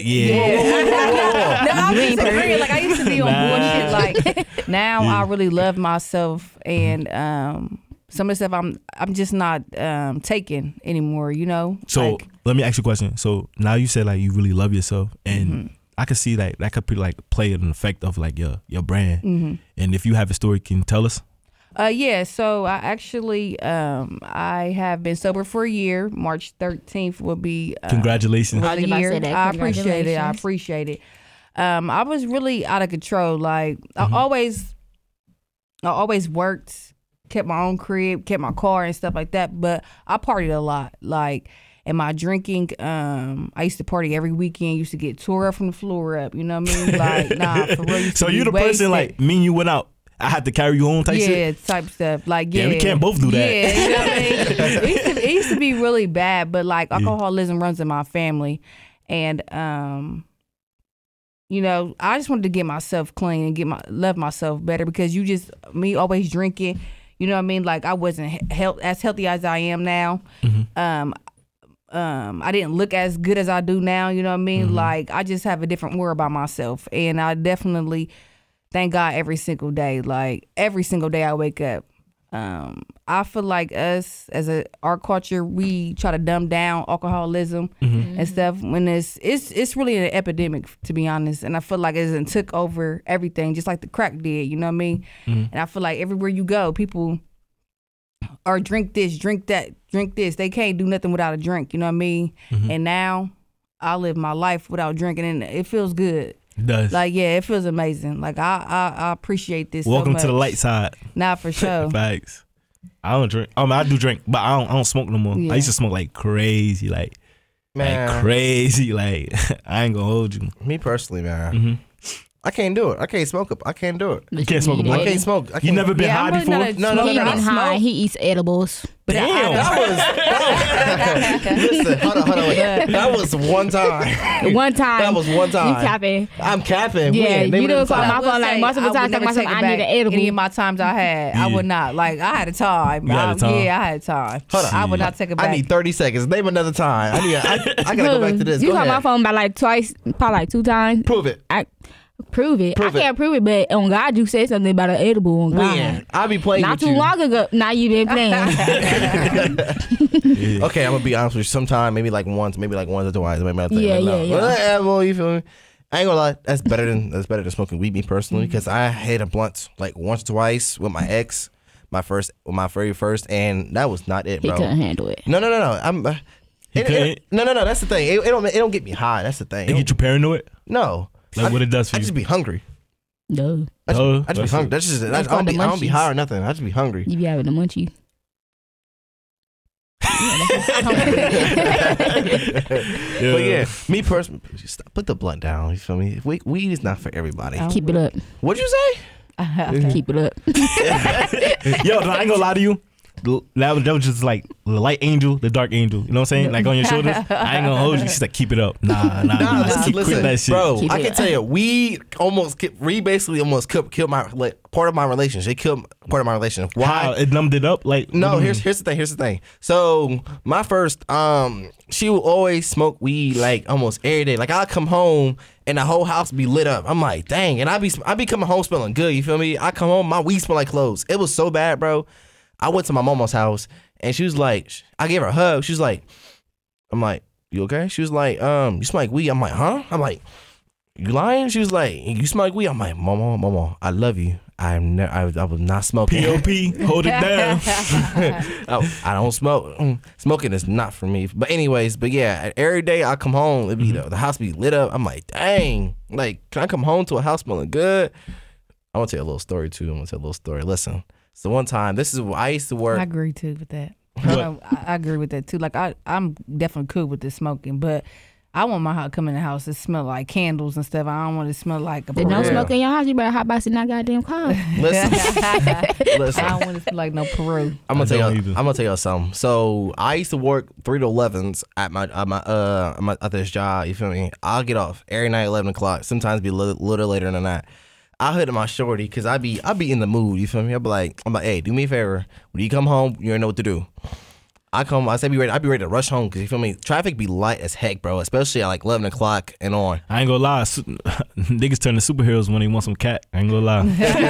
Yeah. No, I'm just agreeing. Like I used to be on Nah. bullshit. Like now Yeah. I really love myself, and um, some of the stuff I'm I'm just not um, taking anymore. You know. So like, let me ask you a question. So now you said like you really love yourself, and Mm-hmm. I could see that that could pretty like play an effect of like your your brand. Mm-hmm. And if you have a story, can you tell us? Uh, yeah. So I actually um, I have been sober for a year. March thirteenth will be uh, Congratulations. was I was a about to year. say that. I appreciate it. I Congratulations. appreciate it. Um, I was really out of control. Like Mm-hmm. I always, I always worked, kept my own crib, kept my car and stuff like that. But I partied a lot. Like, and my drinking, um, I used to party every weekend. Used to get tore up from the floor up. You know what I mean? Like, nah, for real. used So to you be the person wasted. like me and you went out. I had to carry you home type yeah, shit. type stuff. Like, yeah, Yeah, we can't both do that. Yeah, you know what I mean? It used, to, it used to be really bad, but like alcoholism runs in my family, and um, you know, I just wanted to get myself clean and get my love myself better because you just me always drinking. You know what I mean? Like I wasn't he- health, as healthy as I am now. Mm-hmm. Um, um, I didn't look as good as I do now. You know what I mean? Mm-hmm. Like I just have a different aura about myself, and I definitely thank God every single day. Like every single day I wake up, Um, I feel like us as a our culture, we try to dumb down alcoholism Mm-hmm. and stuff when it's it's it's really an epidemic, to be honest. And I feel like it done took over everything, just like the crack did. You know what I mean? Mhm. And I feel like everywhere you go, people are drink this, drink that, drink this. They can't do nothing without a drink. You know what I mean? Mhm. And now I live my life without drinking, and it feels good. It does. Like, yeah, it feels amazing. Like, I I, I appreciate this. Welcome so to the much. light side. Nah, for sure. Facts. I don't drink. I mean, I do drink, but I don't. I don't smoke no more. Yeah. I used to smoke like crazy, like Man, like crazy. Like I ain't gonna hold you. me personally, man, hmm I can't do it. I can't smoke up. I can't do it. You can't smoke a blunt? I can't smoke. I can't. You never been Yeah, high I'm really before? not a No, no, no, He no, ain't no. been high. He eats edibles. But I- Damn. That was listen. Hold on, hold on. Wait. That was one time. One time. That was one time. You capping. I'm capping. Yeah, When? Name you it know the call time. my I will phone like say, multiple I times. would never Talking about take something, it I need back. an edible. Any of my times I had, I Yeah. would not. Like, I had a time. You had a I- time? Yeah, I had a time. Hold on. I would not take it back. I need thirty seconds. Name another time. I need. I, I gotta go back to this. You Go called my ahead. phone by like twice, probably like two times. Prove it. I prove it. Prove I it. can't prove it, but on God, you said something about an edible on God. When? I'll be playing Not with too you. long ago. Now you been playing. Yeah. Okay, I'm gonna be honest with you. Sometime, maybe like once, maybe like once or twice. Maybe I think, Yeah, maybe yeah, not. yeah. Whatever, you feel me? I ain't gonna lie. That's better than that's better than smoking weed, me personally, Mm-hmm. because I hit a blunt like once or twice with my ex, my first, my very first, and that was not it, He bro. couldn't handle it. No, no, no, no. I'm. Uh, He it- couldn't? it- no, no, no. That's the thing. It, it don't. It don't get me high. That's the thing. It get you paranoid? no. Like I, what it does for I you? just be hungry. No, I just, Oh, I just be that's hungry. it. That's just. I, That's I don't called be. the I don't be munchies. high or nothing. I just be hungry. you be having the munchie. Yeah. But yeah, me personally, stop, put the blunt down. You feel me? Weed, weed is not for everybody. Oh. Keep it up. What'd you say? Keep it up. Yo, no, I ain't gonna lie to you. The- That was, that was just like the light angel, the dark angel. You know what I'm saying? Like on your shoulders. I ain't gonna hold you. She's like, keep it up. Nah, nah, Nah, nah. listen, Keep, listen, quit that shit. bro. Keep I it can up. tell you, weed almost, ki- weed basically almost killed, killed my like part of my relationship. It killed part of my relationship. Why? How it numbed it up? Like No, what do you here's mean? here's the thing. Here's the thing. So my first, um, she would always smoke weed like almost every day. Like I'd come home and the whole house be lit up. I'm like, dang, and I be I be coming home smelling good. You feel me? I come home, my weed smell like clothes. It was so bad, bro. I went to my mama's house and she was like, I gave her a hug. She was like, I'm like, you okay? She was like, um, you smell like weed. I'm like, huh? I'm like, you lying? She was like, you smell like weed. I'm like, mama, mama, I love you. I'm ne- I, I was not smoking. P O P, hold it down. I, I don't smoke. Mm, Smoking is not for me. But anyways, but yeah, every day I come home, it be the, the house be lit up. I'm like, dang, like, can I come home to a house smelling good? I want to tell you a little story too. I'm gonna tell a little story. Listen, so one time, this is where I used to work. I agree too with that. I, I agree with that too. Like I, I'm definitely cool with the smoking, but I want my house come in the house to smell like candles and stuff. I don't want it to smell like a They don't real. smoke in your house. You better hop out in that goddamn car. Listen, I listen. don't want it to smell like no Peru. I'm I gonna tell don't you. either. I'm gonna tell you something. So I used to work three to elevens at my at my uh at, my, at this job. You feel me? I'll get off every night eleven o'clock. Sometimes be a little, little later than that. I'll hit my shorty because I be I be in the mood. You feel me? I be like I'm like, hey, do me a favor. When you come home, you already know what to do. I come. I say be ready. I be ready to rush home because you feel me. Traffic be light as heck, bro. Especially at like eleven o'clock and on. I ain't gonna lie. Su- Niggas turn to superheroes when they want some cat. I ain't gonna lie.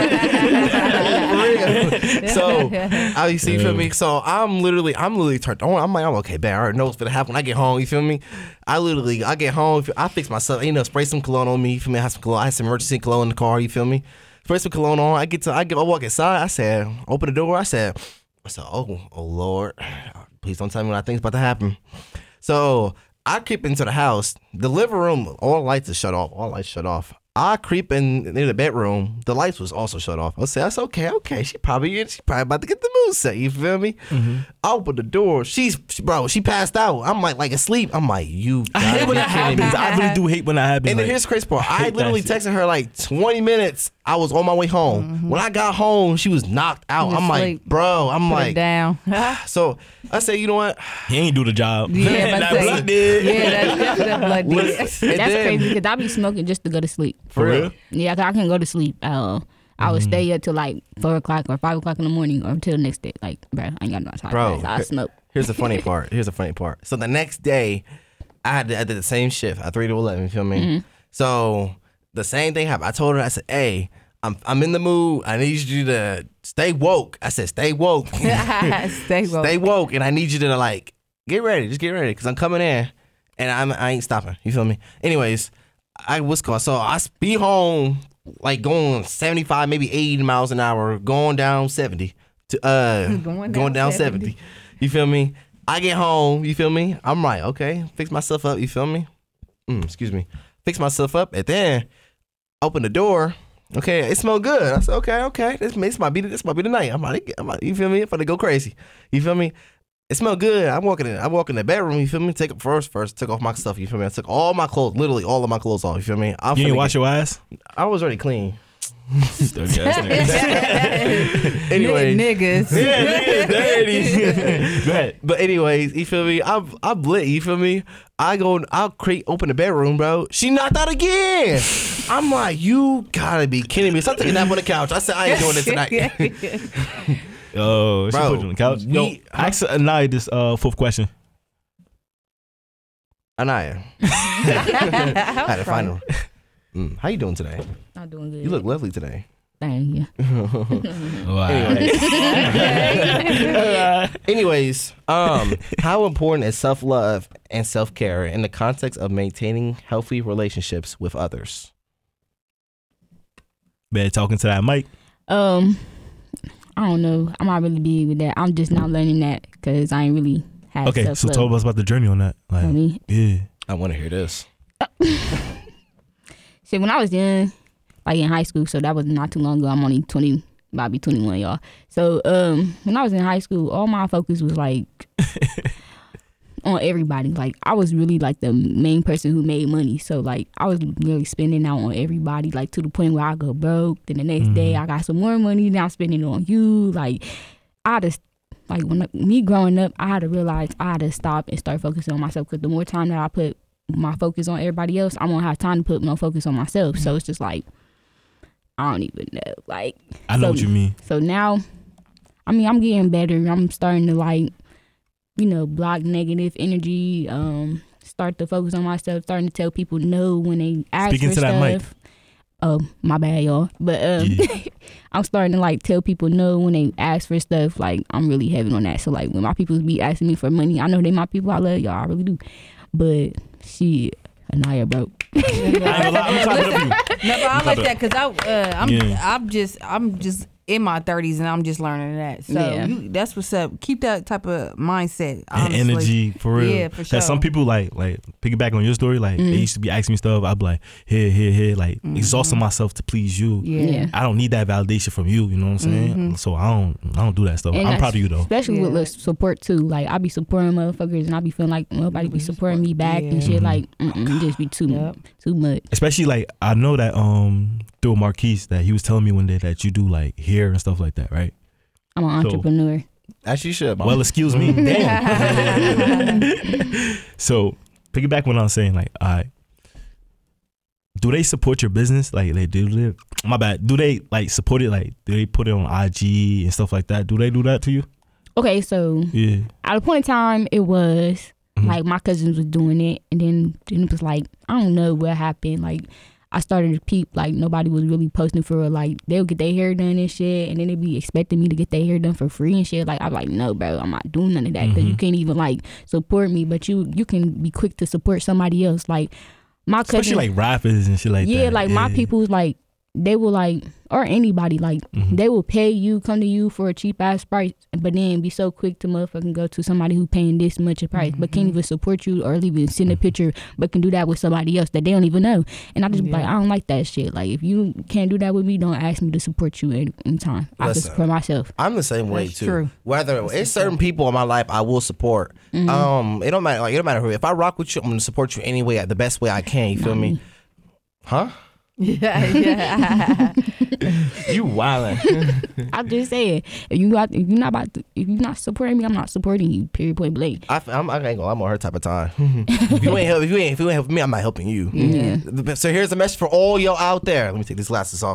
So I you see, you feel me? So I'm literally, I'm literally turned on. I'm like, I'm okay, man. I already know what's gonna happen when I get home. You feel me? I literally, I get home. I fix myself. You know, spray some cologne on me. You feel me? I have some cologne. I had some emergency cologne in the car. You feel me? Spray some cologne on. I get to, I get, I walk inside. I said, open the door. I said, I said, oh, oh Lord, please don't tell me what I think's about to happen. So I creep into the house. The living room, all lights are shut off. All lights shut off. I creep in near the bedroom. The lights was also shut off. I said, that's okay, okay. She probably she probably about to get the mood set. You feel me? I open the door. She's she, bro. She passed out. I'm like like asleep. I'm like you. I hate gotta when be that kidding me. happens. I really do hate when that happens. And then Like, here's the crazy part. I hate that literally shit. texted her like twenty minutes. I was on my way home. When I got home, she was knocked out. You was I'm like, asleep. bro. I'm Put it like, down. so I say, you know what? he ain't do the job. Yeah, that but say- blood did. Yeah, that's definitely blood did. Listen, and That's then- crazy because I be smoking just to go to sleep. For real? Yeah, 'cause I can't go to sleep. Uh, I would stay up till like four o'clock or five o'clock in the morning or until the next day. Like, bro, I ain't got no time. Bro, I smoke. Here's the funny part. Here's the funny part. So the next day, I had to, I did the same shift at three to eleven. You feel me? Mm-hmm. So the same thing happened. I told her, I said, "Hey, I'm I'm in the mood. I need you to stay woke. I said, stay woke. Stay woke. Stay woke. And I need you to like, get ready. Just get ready. Because I'm coming in. And I'm, I ain't stopping. You feel me? Anyways, I was called. So I be home, like going seventy-five, maybe eighty miles an hour, going down seventy. To, uh, going down, going down seventy. seventy. You feel me? I get home. You feel me? I'm like, okay, fix myself up. You feel me? Mm, excuse me. Fix myself up. And then open the door. Okay, it smelled good. I said, okay, okay. This, this might be this might be the night. I'm like, I'm like, you feel me? I'm about to go crazy. You feel me? It smelled good. I'm walking in. I'm walking in the bedroom. You feel me? Take it first. First, took off my stuff. You feel me? I took all my clothes, literally all of my clothes off. You feel me? I'm You didn't finna wash get- your ass? I was already clean. Anyway, Anyway, niggas. Yeah, nigga, dirty. Go ahead. but anyways, you feel me? I'm I'm lit. You feel me? I go. I'll create open the bedroom, bro. She knocked out again. I'm like, you gotta be kidding me. So I'm taking a nap on the couch. I said, I ain't doing this tonight. Oh, she Bro, put you on the couch. Yo, we- ask Anaya this uh, fourth question. Anaya, I had to find her. Mm, how you doing today? Not doing good. You look lovely today. Thank you. Wow. Anyways, um, how important is self love and self care in the context of maintaining healthy relationships with others? Better talking to that mic. Um, I don't know. I'm not really big with that. I'm just not learning that because I ain't really had Okay, so self-love. tell us about the journey on that. Like, I mean, yeah. I want to hear this. see, when I was young, like in high school, so that was not too long ago. I'm only twenty, about to be twenty-one, y'all. So um, when I was in high school, all my focus was like on everybody. Like I was really like the main person who made money. So like I was really spending out on everybody, like to the point where I go broke. Then the next Mhm. day I got some more money. Now I'm spending it on you. Like I just like when me growing up, I had to realize I had to stop and start focusing on myself. Because the more time that I put my focus on everybody else, I won't have time to put no focus on myself. So it's just like I don't even know. Like I know so, what you mean. So now, I mean, I'm getting better. I'm starting to like, you know, block negative energy. Um, start to focus on myself. Starting to tell people no when they ask Speaking for to stuff. that mic. Oh, my bad, y'all. But um, Yeah. I'm starting to like tell people no when they ask for stuff. Like I'm really heavy on that. So like when my people be asking me for money, I know they my people. I love y'all. I really do. But shit, Anaya broke. I ain't gonna lie, I'm clapping up you. No, but I like that because I, uh, I'm, Yeah. I'm just, I'm just in my thirties and I'm just learning that. So Yeah. you, that's what's up. Keep that type of mindset. And Honestly. energy for real. Yeah, for sure. Cause some people like like piggyback on your story, like Mm. they used to be asking me stuff. I'd be like, here, here, here, like Mhm. exhausting myself to please you. Yeah. Yeah. I don't need that validation from you. You know what I'm saying? Mhm. So I don't, I don't do that stuff. And I'm that's- proud of you though. Especially with Yeah. like, support too. Like I be supporting motherfuckers, and I be feeling like nobody be supporting me back and Yeah. shit. Mhm. Like mm-mm, it just be too Yep. too much. Especially like I know that um through Marquise that he was telling me one day that you do like hair and stuff like that, right? I'm an So- entrepreneur. As you should. Mom. Well, excuse me. Damn. So piggyback what I'm saying, like, all right. Do they support your business? Like they do they, my bad. Do they like support it? Like do they put it on I G and stuff like that? Do they do that to you? Okay, so Yeah. at a point in time, it was Mhm. like my cousins was doing it, and then, then it was like I don't know what happened. Like I started to peep, like nobody was really posting for real. Like they'll get their hair done and shit, and then they be expecting me to get their hair done for free and shit. Like I'm like, no, bro, I'm not doing none of that because you Mhm. can't even like support me, but you you can be quick to support somebody else. Like my cousin, Especially like rappers and shit like yeah, that. like my people's like they will like or anybody like Mhm. they will pay you, come to you for a cheap ass price, but then be so quick to motherfucking go to somebody who paying this much a price, but can't even support you or even send a picture, but can do that with somebody else that they don't even know. And I just be like, Yeah. I don't like that shit. Like if you can't do that with me, don't ask me to support you any anytime. I can Listen. support myself. I'm the same way That's too. true. Whether it's certain people in my life I will support. Mhm. Um, it don't matter. Like it don't matter who. If I rock with you, I'm gonna support you any way, the best way I can. You feel Not me? me. Huh? Yeah, yeah. You wildin'. I just said if you got if you're not about to, if you're not supporting me, I'm not supporting you. Period. Point blank. I, I'm, I ain't gonna. I'm on her type of time. if you ain't help, if you ain't, if you ain't helping me, I'm not helping you. Yeah. So here's a message for all y'all out there. Let me take these glasses off.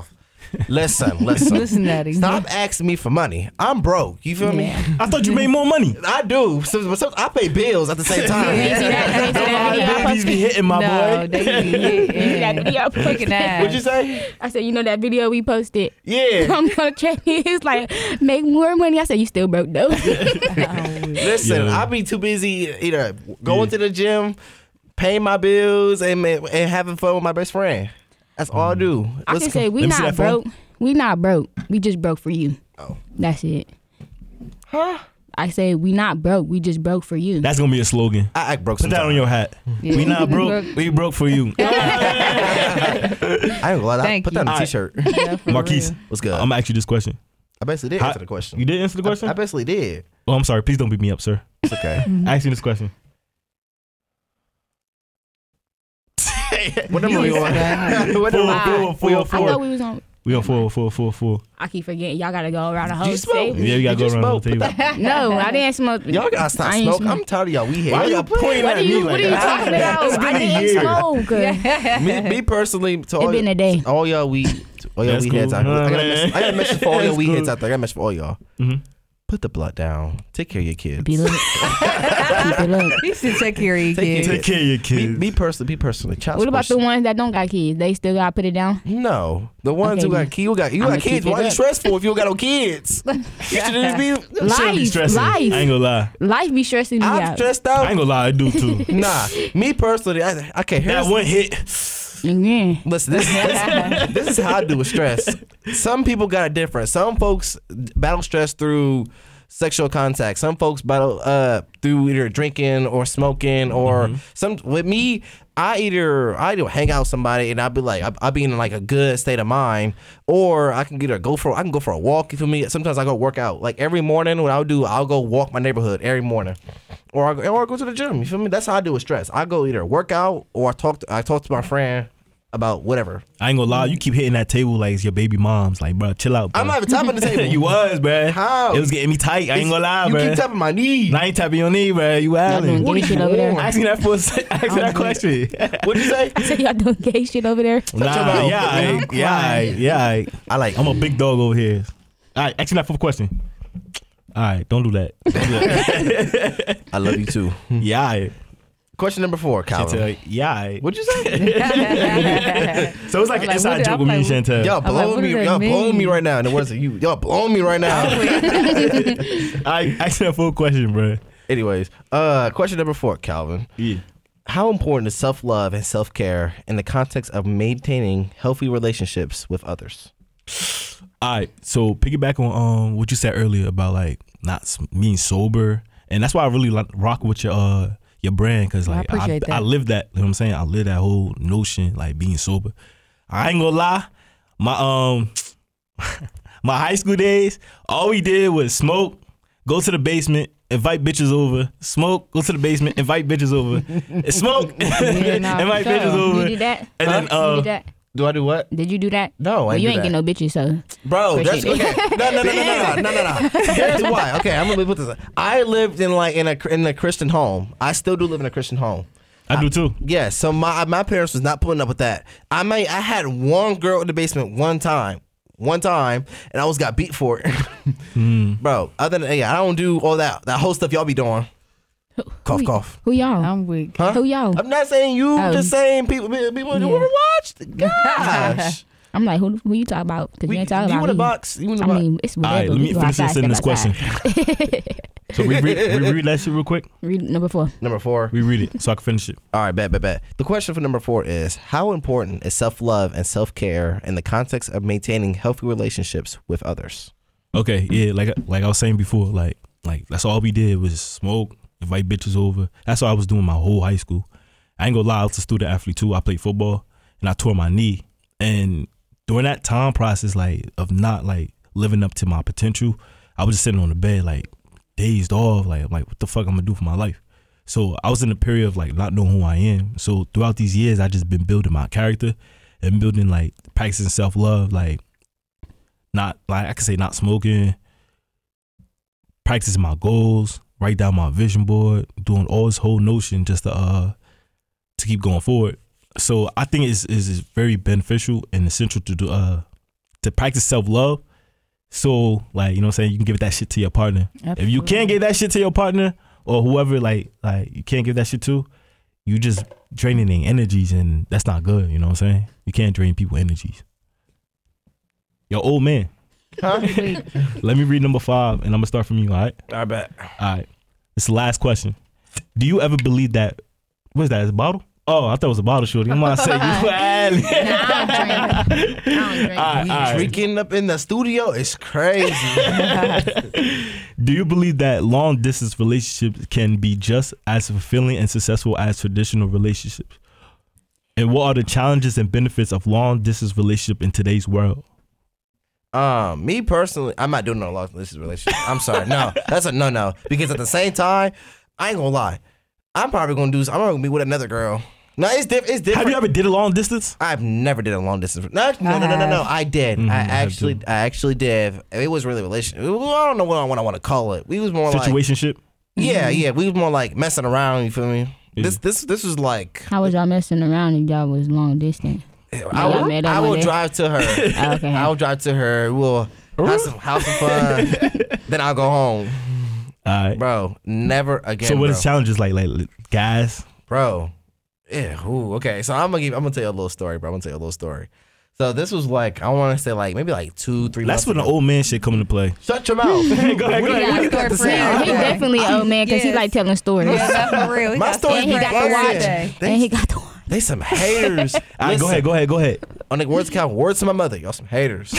Listen, listen. Listen at him. Stop asking me for money. I'm broke. You feel me? Yeah. I thought you made more money. I do. So, but so I pay bills at the same time. You see that? You see that video I Babies be hitting my No, boy. they be You see that hitting. video I posted? Kicking ass. What'd you say? I said, you know that video we posted? Yeah. I'm gonna check it. It's like, make more money. I said, you still broke though. Listen, Yeah. I be too busy either going to the gym, paying my bills, and and having fun with my best friend. That's all I do. I Let's can go- say we Let me see not that phone. broke. We not broke. We just broke for you. Oh. That's it. Huh? I say we not broke. We just broke for you. That's gonna be a slogan. I act broke Put that sometimes. on your hat. Yeah. We not broke. We broke for you. I ain't gonna lie. Thank Put that on a you. t-shirt. Yeah, for Marquise, real. What's good? I'm gonna ask you this question. I basically did How- answer the question. You did answer the question? I, I basically did. Oh, I'm sorry. Please don't beat me up, sir. It's okay. Ask you this question. What number we on? What Four, number? four, We four, on I four. thought we was on. We on four, four, four, four. I keep forgetting. Y'all gotta go around the Did whole you smoke? table. Yeah, we gotta Did go you around the smoke? table. No, I didn't smoke. Y'all gotta stop I ain't smoking. smoke. I'm tired of y'all. We here. Why you Y'all pointing What at are you, me what like are you that? talking about? It's been I a didn't year. smoke. me, me personally, to all, It been a day. all y'all we, all y'all That's we heads cool. out there. I got a Nah, message, man. I got a message for all y'all That's we cool. heads out there. I got a message for all y'all. Mhm. Put the blunt down. Take care of your kids. Be look. Keep it up. You should take care of your Take kids. care- Take care of your Be, kids. be personally, be personally. Child What about the support- ones that don't got kids? They still gotta put it down. No, the ones Okay, who then. got kids, you got you I'ma got kids. keep it Why are you up. stressful if you don't got no kids? You should just be. You shouldn't be Life, stressing. life. I ain't gonna lie. Life be stressing me I'm out. stressed I out. ain't gonna lie. I do too. Nah, me personally, I, I can't hear That one hit. Yeah. Listen, this, this, this is how I do with stress. Some people got it different. Some folks battle stress through sexual contact. Some folks battle uh through either drinking or smoking or Mm-hmm. some. With me, I either I either hang out with somebody and I'll be like I I'll be in like a good state of mind, or I can either go for I can go for a walk. You feel me? Sometimes I go work out. Like every morning, what I'll do, I'll go walk my neighborhood every morning. Or I, go, or I go to the gym. You feel me? That's how I do with stress. I go either work out or I talk to, I talk to my friend about whatever. I ain't gonna lie. You keep hitting that table like it's your baby mom's. Like, bro, chill out, bro. I'm not even tapping the table. You was, bro. How? It was getting me tight. I ain't gonna lie, You bro. keep tapping my knee. I ain't tapping your knee, bro. You Y'all wildin'. doing What gay are shit you over there. doing? Ask me that for a sec. Ask me that question. What'd you say? I said y'all doing gay shit over there. Nah, your mouth. yeah, I, yeah, I, yeah. I, I like. I'm a big dog over here. All right, ask me that for a question. All right, don't do that. Don't do that. I love you too. Yeah, I. Question number four, Calvin. Chantel, yeah, I. What'd you say? So it's like I'm an like, inside what did- joke I'm with me like, and Chantel. Y'all I'm like, blowing what me. does that Y'all blowing me mean? right now. And the words of you. Y'all blowing me right now. I asked that full question, bro. Anyways, uh, question number four, Calvin. Yeah. How important is self love and self care in the context of maintaining healthy relationships with others? All right, so piggyback on um what you said earlier about like not s- being sober, and that's why I really like rock with your uh your brand because I like I, appreciate that. I live that. You know what I'm saying? I live that whole notion like being sober. I ain't gonna lie, my um my high school days, all we did was smoke, go to the basement, invite bitches over, smoke, go to the basement, invite bitches over, and smoke, Yeah, nah, invite for sure. bitches You over, did that? and then You uh did that? Do I do what? Did you do that? No, I Well, ain't you do ain't that. get no bitches, so Bro, that's Appreciate okay. No, no, no, no, no, no, no, no, no. Here's why. Okay, I'm gonna put this. I lived in like in a in a Christian home. I still do live in a Christian home. I do too. Yeah, so my my parents was not putting up with that. I may I had one girl in the basement one time, one time, and I always got beat for it. Bro, other than yeah, I don't do all that that whole stuff y'all be doing. Cough, who, cough. Who y'all? I'm weak. Huh? Who y'all? I'm not saying you, Oh. just saying people people who Yeah. wanna watch. Gosh, I'm like, who who you talk about? Because we, you ain't talking you about in the me. box? You in the I box? mean, it's All whatever. right, let me We go finish outside, this in this step question. outside. So we read, we read that shit real quick. Read number four. Number four. We read it so I can finish it. All right, bet, bet, bet. The question for number four is: how important is self love and self care in the context of maintaining healthy relationships with others? Okay, yeah, like like I was saying before, like like that's all we did was smoke, invite bitches over. That's what I was doing my whole high school. I ain't gonna lie, I was a student athlete too. I played football and I tore my knee. And during that time process, like of not like living up to my potential, I was just sitting on the bed like dazed off, like I'm like, what the fuck I'm gonna do for my life? So I was in a period of like not knowing who I am. So throughout these years, I just been building my character and building like practicing self love, like not like I could say not smoking, practicing my goals, write down my vision board, doing all this whole notion just to uh to keep going forward. So I think it's is very beneficial and essential to do uh to practice self love. So like, you know what I'm saying, you can give that shit to your partner. Absolutely. If you can't give that shit to your partner or whoever like like you can't give that shit to, you just draining their energies, and that's not good, you know what I'm saying? You can't drain people energies. Yo, old man. Huh? Let me read number five, and I'm gonna start from you, all right? I bet. All right. It's the last question. Do you ever believe that, what is that, is it a bottle? Oh, I thought it was a bottle, shorty. I'm gonna say you alley. Nah, I don't drink. I don't drink. All right, We all right. drinking up in the studio is crazy. Do you believe that long distance relationships can be just as fulfilling and successful as traditional relationships? And what are the challenges and benefits of long distance relationship in today's world? Um, me personally, I'm not doing no long distance relationship. I'm sorry. No, that's a no no. Because at the same time, I ain't gonna lie. I'm probably gonna do. I'm probably gonna be with another girl. No, it's different. It's different. Have you ever did a long distance? I've never did a long distance. No, no, no, no, no, no. I did. Mhm, I I have actually, too. I actually did. It was really relationship. I don't know what I want. I want to call it. We was more like, Situationship? yeah, yeah. We was more like messing around. You feel me? Yeah. This, this, this was like. How was y'all messing around if y'all was long distance? I y'all will, met up I one will day? drive to her. Okay. I will drive to her. We'll have some, have some fun. Then I'll go home, All right. bro. Never again. So what bro. is challenges like, like guys? Bro. Yeah. Ooh, okay. So I'm gonna give. I'm gonna tell you a little story, bro. I'm gonna tell you a little story. So this was like I want to say like maybe like two, three. That's months when the ago. old man shit come into play. Shut your mouth. Go ahead, go ahead. What do you got to say? Yeah, He definitely an old man because he Yes. like telling stories. Yeah, that's for real. He My got story And he be got the buzzing. watch. They, And he got the watch. they some haters. All right, go Listen, ahead, go ahead, go ahead. On the words count, words to my mother. Y'all some haters.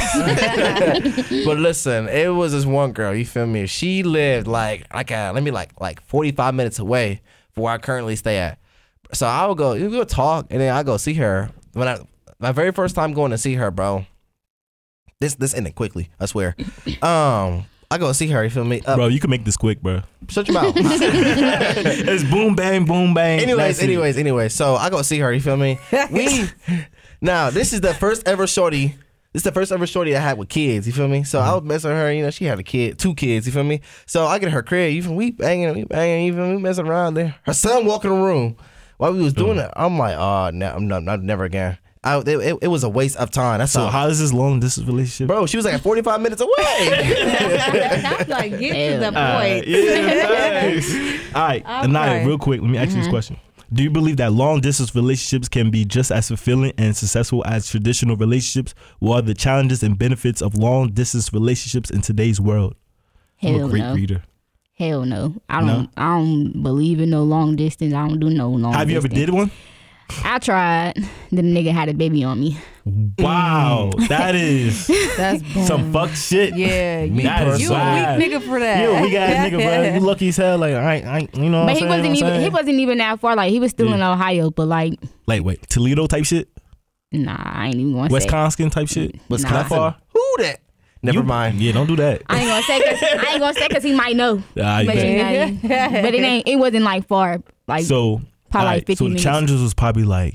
But listen, it was this one girl. You feel me? She lived like like uh, let me like like forty-five minutes away from where I currently stay at. So I would go, we would talk, and then I go see her. When I my very first time going to see her, bro. This this ended quickly. I swear. Um, I go see her. You feel me? Uh, Bro, you can make this quick, bro. Shut your mouth. It's boom, bang, boom, bang. anyways, That's it. anyways, anyways. So I go see her. You feel me? We now this is the first ever shorty. This is the first ever shorty I had with kids. You feel me? So I was messing with her. You know, she had a kid, two kids. You feel me? So I get her crib. You feel me? We banging, we banging. You feel me? We messing around there. Her son walk in the room while we was doing it. I'm like, oh, no, I'm not, not never again. I, it, it, it was a waste of time. That's So all. how is this long distance relationship? Bro, she was like forty-five minutes away. That's like get to the All right, point. yeah, thanks. All right, I'm Anaya, fine. real quick, let me ask you this question. Do you believe that long distance relationships can be just as fulfilling and successful as traditional relationships? What are the challenges and benefits of long distance relationships in today's world? I'm Hell a great no. reader. Hell no. I No? don't. I don't believe in no long distance. I don't do no long. Have you ever distance. did one? I tried. Then the nigga had a baby on me. Wow, that is That's boom. some fuck shit. Yeah, Me you, That is you a wild. weak nigga for that. You a weak ass nigga, bro. You lucky as hell. Like, I, I, you know. But what he I'm wasn't saying, even. what I'm He saying? wasn't even that far. Like he was still in Yeah. Ohio. But like, Like, wait, Toledo type shit, nah, I ain't even gonna say. Wisconsin type shit. Wisconsin. That far? Who that? Never You- mind. Yeah, don't do that. I ain't gonna say. Cause, I ain't gonna say because he might know. Ah, you But, bet. you know, but it ain't. It wasn't like far. Like So, probably like alright, fifty so the minutes. challenges was probably like,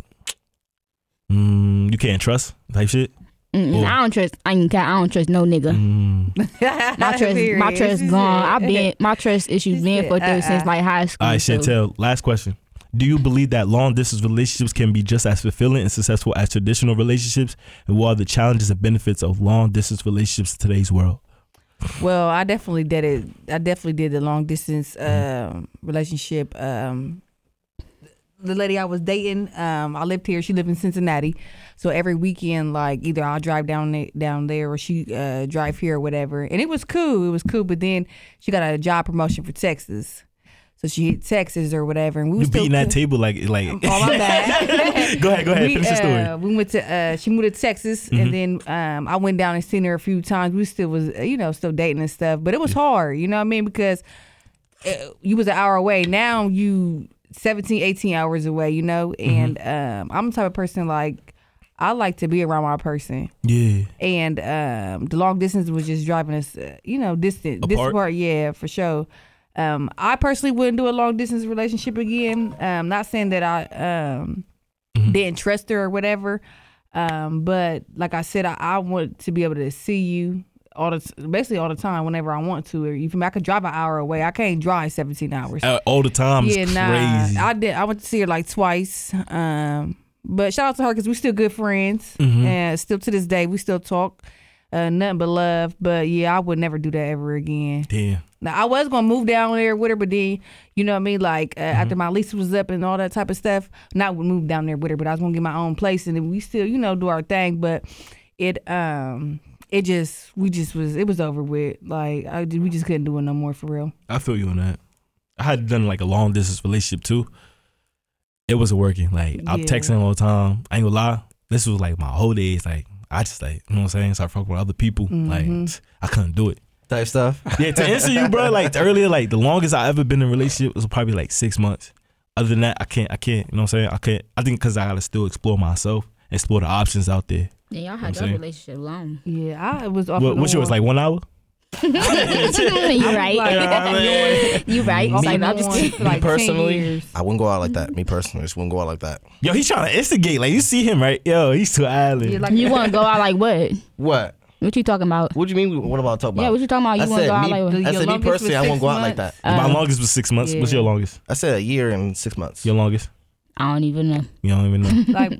mm, you can't trust type shit. Mm-mm, Or- I don't trust. I ain't. I don't trust no nigga. Mm. My trust. My trust gone. I've been. My trust issues She been said, for there since uh-uh. like high school. All right, so- Chantel. Last question. Do you believe that long distance relationships can be just as fulfilling and successful as traditional relationships? And what are the challenges and benefits of long distance relationships in today's world? Well, I definitely did it. I definitely did the long distance um, relationship. Um, the lady I was dating, um, I lived here. She lived in Cincinnati, so every weekend, like either I'll drive down there, down there, or she uh, drive here or whatever. And it was cool. It was cool. But then she got a job promotion for Texas, so she hit Texas or whatever. And we You was still beating that cool. table like like. Oh, my bad. Go ahead, go ahead. We, Finish the story. uh, we went to uh, she moved to Texas, Mhm. and then um, I went down and seen her a few times. We still was uh, you know still dating and stuff, but it was hard, you know what I mean, because uh, you was an hour away. Now you seventeen, eighteen hours away, you know, and um, I'm the type of person like I like to be around my person, Yeah. and um, the long distance was just driving us, uh, you know, distant, distant Apart? part, yeah, for sure. Um, I personally wouldn't do a long distance relationship again. Um, not saying that I um, Mhm. didn't trust her or whatever, um, but like I said, I, I want to be able to see you all the basically all the time whenever I want to. Or you feel me? I could drive an hour away. I can't drive seventeen hours. Uh, all the time. yeah, It's nah. crazy. I did. I went to see her like twice. Um, but shout out to her because we still good friends, Mhm. and still to this day we still talk. uh, nothing but love. But yeah, I would never do that ever again. Damn. Now I was gonna move down there with her, but then you know what I mean. Like uh, Mm-hmm. after my lease was up and all that type of stuff, not would move down there with her, but I was gonna get my own place, and then we still you know do our thing. But it um it just we just was it was over with. Like I, we just couldn't do it no more for real. I feel you on that. I had done like a long distance relationship too. It wasn't working. Like I'm Yeah. texting all the time. I ain't gonna lie. This was like my whole days. Like I just like you know what I'm saying. Start fucking with other people. Mm-hmm. Like I couldn't do it. Type stuff. Yeah, to answer you, bro. Like earlier, like the longest I ever been in a relationship was probably like six months. Other than that, I can't. I can't. You know what I'm saying? I can't. I think because I gotta still explore myself, explore the options out there. Yeah, y'all I'm had your saying. relationship long. Yeah, I was off. What, and what's yours? on. Like one hour? you right. Like, you right. off Like, and I'm on just for like ten personally, years. I wouldn't go out like that. Me personally, just wouldn't go out like that. Yo, he's trying to instigate. Like you see him, right? Yo, he's too island. Yeah, like you want to go out like what? What? What you talking about? What do you mean? What about talk about? Yeah, what you talking about? You I want to said go out me. like what? Do I your said me longest was personally, I won't six go out like months? that. My Uh, longest was six months. What's yeah. your longest? I said a year and six months. Your longest? I don't even know. You don't even know. like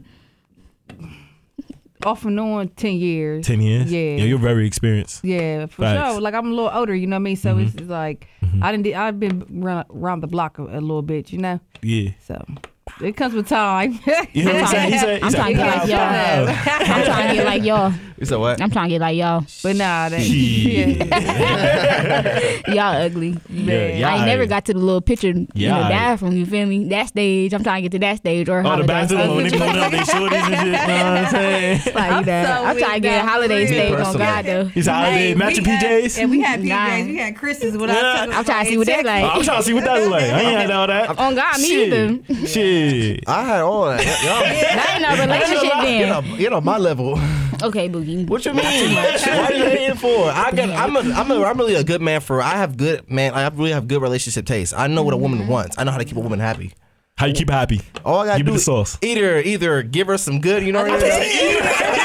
off and on ten years. Ten years? Yeah. Yo, you're very experienced. Yeah, for Facts. sure. Like I'm a little older, you know what I mean. So Mhm. it's, it's like I didn't. I've been run, around the block a, a little bit, you know. Yeah. So it comes with time. You know what I'm saying? He said, he I'm said, trying to get like "Pow, y'all. pow." I'm trying to get like y'all. You said what? I'm trying to get like y'all. But nah, that, Shit. yeah. Y'all ugly. Yeah, yeah. I ain't never got to the little picture in Yeah. the bathroom. You feel me? That stage. I'm trying to get to that stage or Oh, the holiday bathroom stage. when niggas hold up their shorties and shit. You know what I'm saying? Like I'm that. so I'm trying to get a weak, holiday for real. stage on Personally. God though. He said, I did matching P Js. And we had P Js. Nah. We had Chris's. What Yeah. I took I'm trying to see what that Oh, like. I'm trying to see what that look like. I ain't had all that. On God, me Shit. either. Shit. I had all that. Y'all, That ain't no relationship you then. know, you know my level. Okay, Boogie. What you mean? What are you hating for? I got. I'm a. I'm a. I'm really a good man for. I have good man. I really have good relationship taste. I know what a woman wants. I know how to keep a woman happy. How you keep her happy? All I gotta Give me do the sauce. either either give her some good. You know what I mean?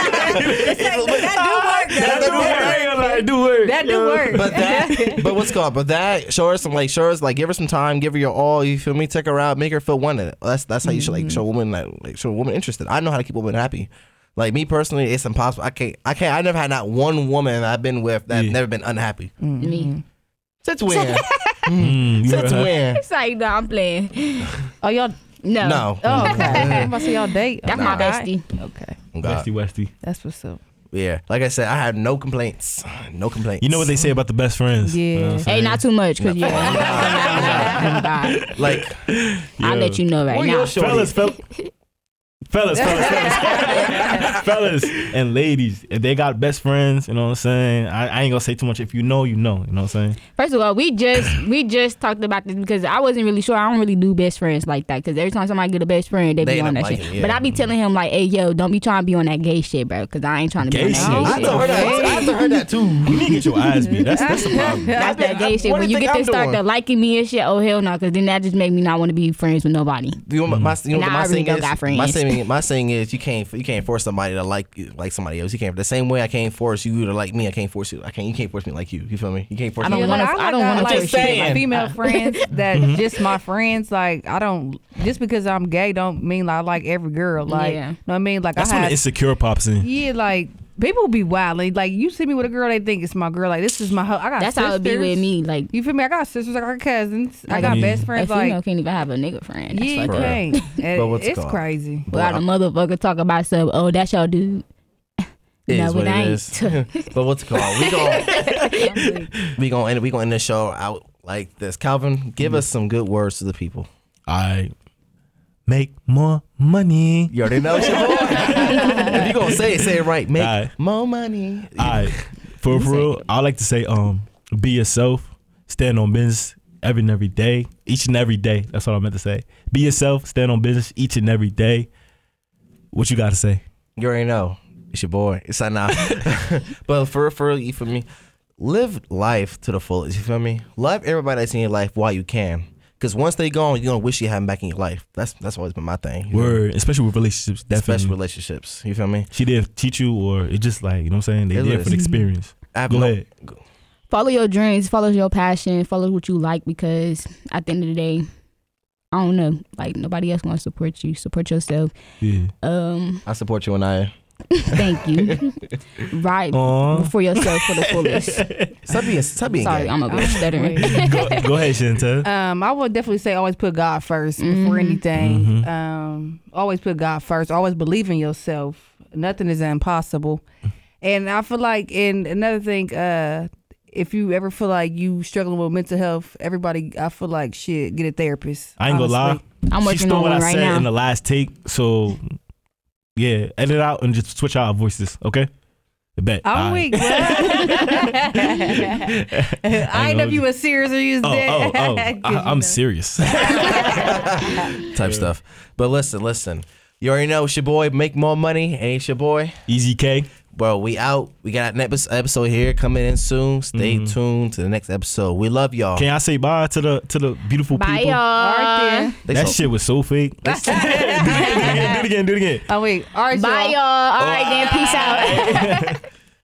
That do work. I ain't gonna lie, it do work. That do work. But that, but what's called, but that, show her some, like, show her, like, give her some time, give her your all, you feel me? Take her out, make her feel wanted. That's that's how you should, like, show a woman, that, like, show a woman interested. I know how to keep a woman happy. Like, me personally, it's impossible. I can't, I can't, I never had not one woman I've been with that's Yeah. never been unhappy. Me. Since when? Mm, you heard Since her. when? It's like, no, I'm playing. Oh, y'all. No. No. Oh, okay. I'm about to say y'all date. That's my bestie. Okay, Oh, God. Westy, Westy. that's what's up. Yeah. Like I said, I have no complaints. No complaints. You know what they say about the best friends? Yeah. You know what I'm Hey, saying? not too much, cause yeah. God. Like, I'll Yo. let you know right where now. your shorty? Fellas, fellas. Fellas, fellas, fellas, fellas, and ladies, if they got best friends, you know what I'm saying. I, I ain't gonna say too much. If you know, you know. You know what I'm saying. First of all, we just we just talked about this because I wasn't really sure. I don't really do best friends like that because every time somebody get a best friend, they, They be end on up that shit. liking, yeah. But I be telling him like, hey, yo, don't be trying to be on that gay shit, bro, because I ain't trying to be Gay on that shit? gay I shit. told her that. I told her that too. You need to get your eyes beat. That's that's the problem. That's that gay shit. What When do you you get think to I'm start doing? to liking me and shit, oh hell no, because then that just make me not want to be friends with nobody. You know, my, you know And what I my already saying don't is? got friends. My saying, my saying is, you can't, you can't force somebody to like you- like somebody else. You can't. The same way I can't force you to like me, I can't force you. I can't. You can't force me to like you. You feel me? You can't force I me. don't to wanna- like, I don't wanna like, force shit. like female friends that Mm-hmm. just my friends. Like I don't just because I'm gay don't mean like I like every girl. Like Yeah. know what I mean? Like That's I when had the insecure pops in. yeah, like people be wild. Like, like you see me with a girl, they think it's my girl. Like this is my. Ho- I got That's sisters. how it be with me. Like, You feel me? I got sisters. I got cousins. I Like, got yeah. best a friends. female Like can't even have a nigga friend. That's yeah, you fucked up. can't. And But what's it it's called? crazy. Without a motherfucker talk about some, oh, that's your dude. It No, is it what it ain't. is. But what's it called? We going we gonna end we gonna end the show out like this. Calvin, give us some good words to the people. I make more money. You already know, it's your boy. If you gonna say it, say it right. Make Alright. more money. I for for real, I like to say um be yourself, stand on business every and every day, each and every day. That's what I meant to say. Be yourself, stand on business each and every day. What you got to say? You already know. It's your boy. It's not now. But for for you feel me, live life to the fullest. You feel me? Love everybody that's in your life while you can. Cause once they gone, you're gonna wish you had them back in your life. That's that's always been my thing. you know? Word, especially with relationships. Definitely. Especially relationships. You feel me? She did teach you, or it's just like you know what I'm saying. They It did is. for the experience. I have Go no- ahead. Follow your dreams, follow your passion, follow what you like because at the end of the day, I don't know, like nobody else gonna support you. Support yourself. Yeah. Um, I support you and I. Thank you. Ride Aw. for yourself for the fullest. Stop being, stop being Sorry, gay. I'm a bit stuttering. go, go ahead, Chantel. Um, I would definitely say always put God 1st before Mhm. anything. Mhm. Um, always put God first. Always believe in yourself. Nothing is impossible. And I feel like, and another thing, uh, if you ever feel like you struggling with mental health, everybody, I feel like shit, get a therapist. I ain't gonna lie. honestly. I'm She working stole on what I one right said now. in the last take, so yeah, edit out and just switch out our voices, okay? I bet. I'm All right. weak. What? I didn't know if you were serious or you was Oh, dead. oh, oh! 'Cause I, you I'm know. serious. Type stuff. But listen, listen. You already know it's your boy. Make more money. Ain't your boy. Easy K. Bro, we out. We got an epi- episode here coming in soon. Stay Mhm. tuned to the next episode. We love y'all. Can I say bye to the to the beautiful Bye, people? y'all. All right, then. They That so- shit was so fake. do it again. Do it again. Do it again. Oh, wait. All right, Bye, y'all. y'all. All right, then. Peace out.